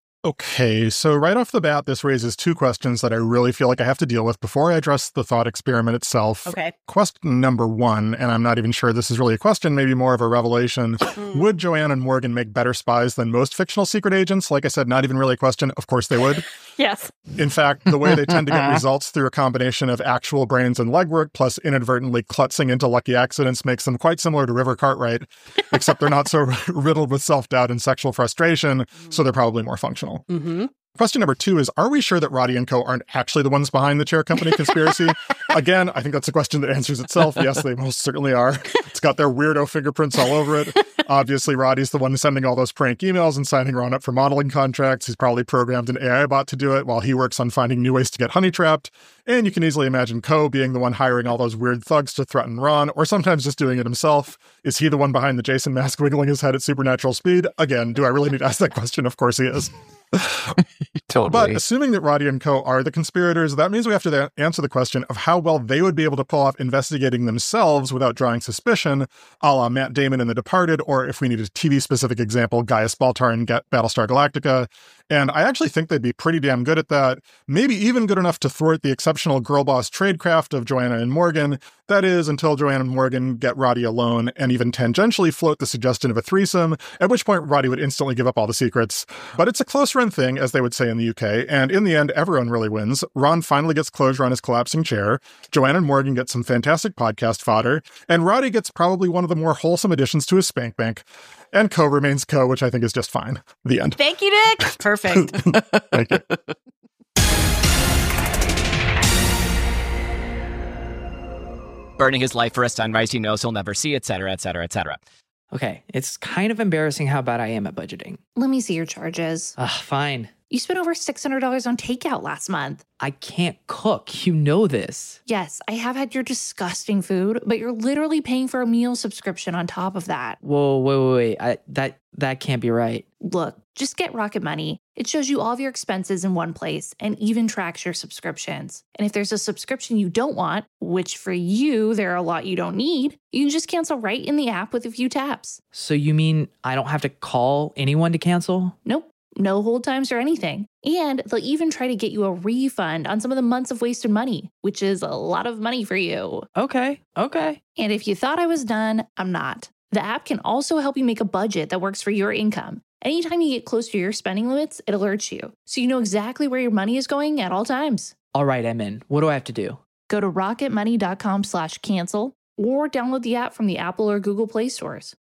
Okay, so right off the bat, this raises 2 questions that I really feel like I have to deal with before I address the thought experiment itself. Okay. Question number 1, and I'm not even sure this is really a question, maybe more of a revelation. Would Joanne and Morgan make better spies than most fictional secret agents? Like I said, not even really a question. Of course they would. Yes. In fact, the way they tend to get results through a combination of actual brains and legwork plus inadvertently klutzing into lucky accidents makes them quite similar to River Cartwright, except they're not so riddled with self-doubt and sexual frustration, so they're probably more functional. Question number 2 is, are we sure that Roddy and Co. aren't actually the ones behind the Chair Company conspiracy? Again, I think that's a question that answers itself. Yes, they most certainly are. It's got their weirdo fingerprints all over it. Obviously, Roddy's the one sending all those prank emails and signing Ron up for modeling contracts. He's probably programmed an AI bot to do it while he works on finding new ways to get honey trapped. And you can easily imagine Co. being the one hiring all those weird thugs to threaten Ron, or sometimes just doing it himself. Is he the one behind the Jason mask wiggling his head at supernatural speed? Again, do I really need to ask that question? Of course he is. Totally. But assuming that Roddy and Co. are the conspirators, that means we have to answer the question of how well they would be able to pull off investigating themselves without drawing suspicion, a la Matt Damon in The Departed, or if we need a TV-specific example, Gaius Baltar in Battlestar Galactica. And I actually think they'd be pretty damn good at that, maybe even good enough to thwart the exceptional girl boss tradecraft of Joanna and Morgan. That is, until Joanna and Morgan get Roddy alone and even tangentially float the suggestion of a threesome, at which point Roddy would instantly give up all the secrets. But it's a close run thing, as they would say in the UK, and in the end, everyone really wins. Ron finally gets closure on his collapsing chair, Joanna and Morgan get some fantastic podcast fodder, and Roddy gets probably one of the more wholesome additions to his spank bank. And Co. remains Co., which I think is just fine. The end. Thank you, Nick. Perfect. Thank you. Burning his life for a sunrise he knows he'll never see, etc., etc., etc. Okay, it's kind of embarrassing how bad I am at budgeting. Let me see your charges. Fine. You spent over $600 on takeout last month. I can't cook. You know this. Yes, I have had your disgusting food, but you're literally paying for a meal subscription on top of that. Whoa, wait. That can't be right. Look, just get Rocket Money. It shows you all of your expenses in one place and even tracks your subscriptions. And if there's a subscription you don't want, which for you, there are a lot you don't need, you can just cancel right in the app with a few taps. So you mean I don't have to call anyone to cancel? Nope. No hold times or anything. And they'll even try to get you a refund on some of the months of wasted money, which is a lot of money for you. Okay. And if you thought I was done, I'm not. The app can also help you make a budget that works for your income. Anytime you get close to your spending limits, it alerts you, so you know exactly where your money is going at all times. All right, I'm in. What do I have to do? Go to rocketmoney.com/cancel or download the app from the Apple or Google Play stores.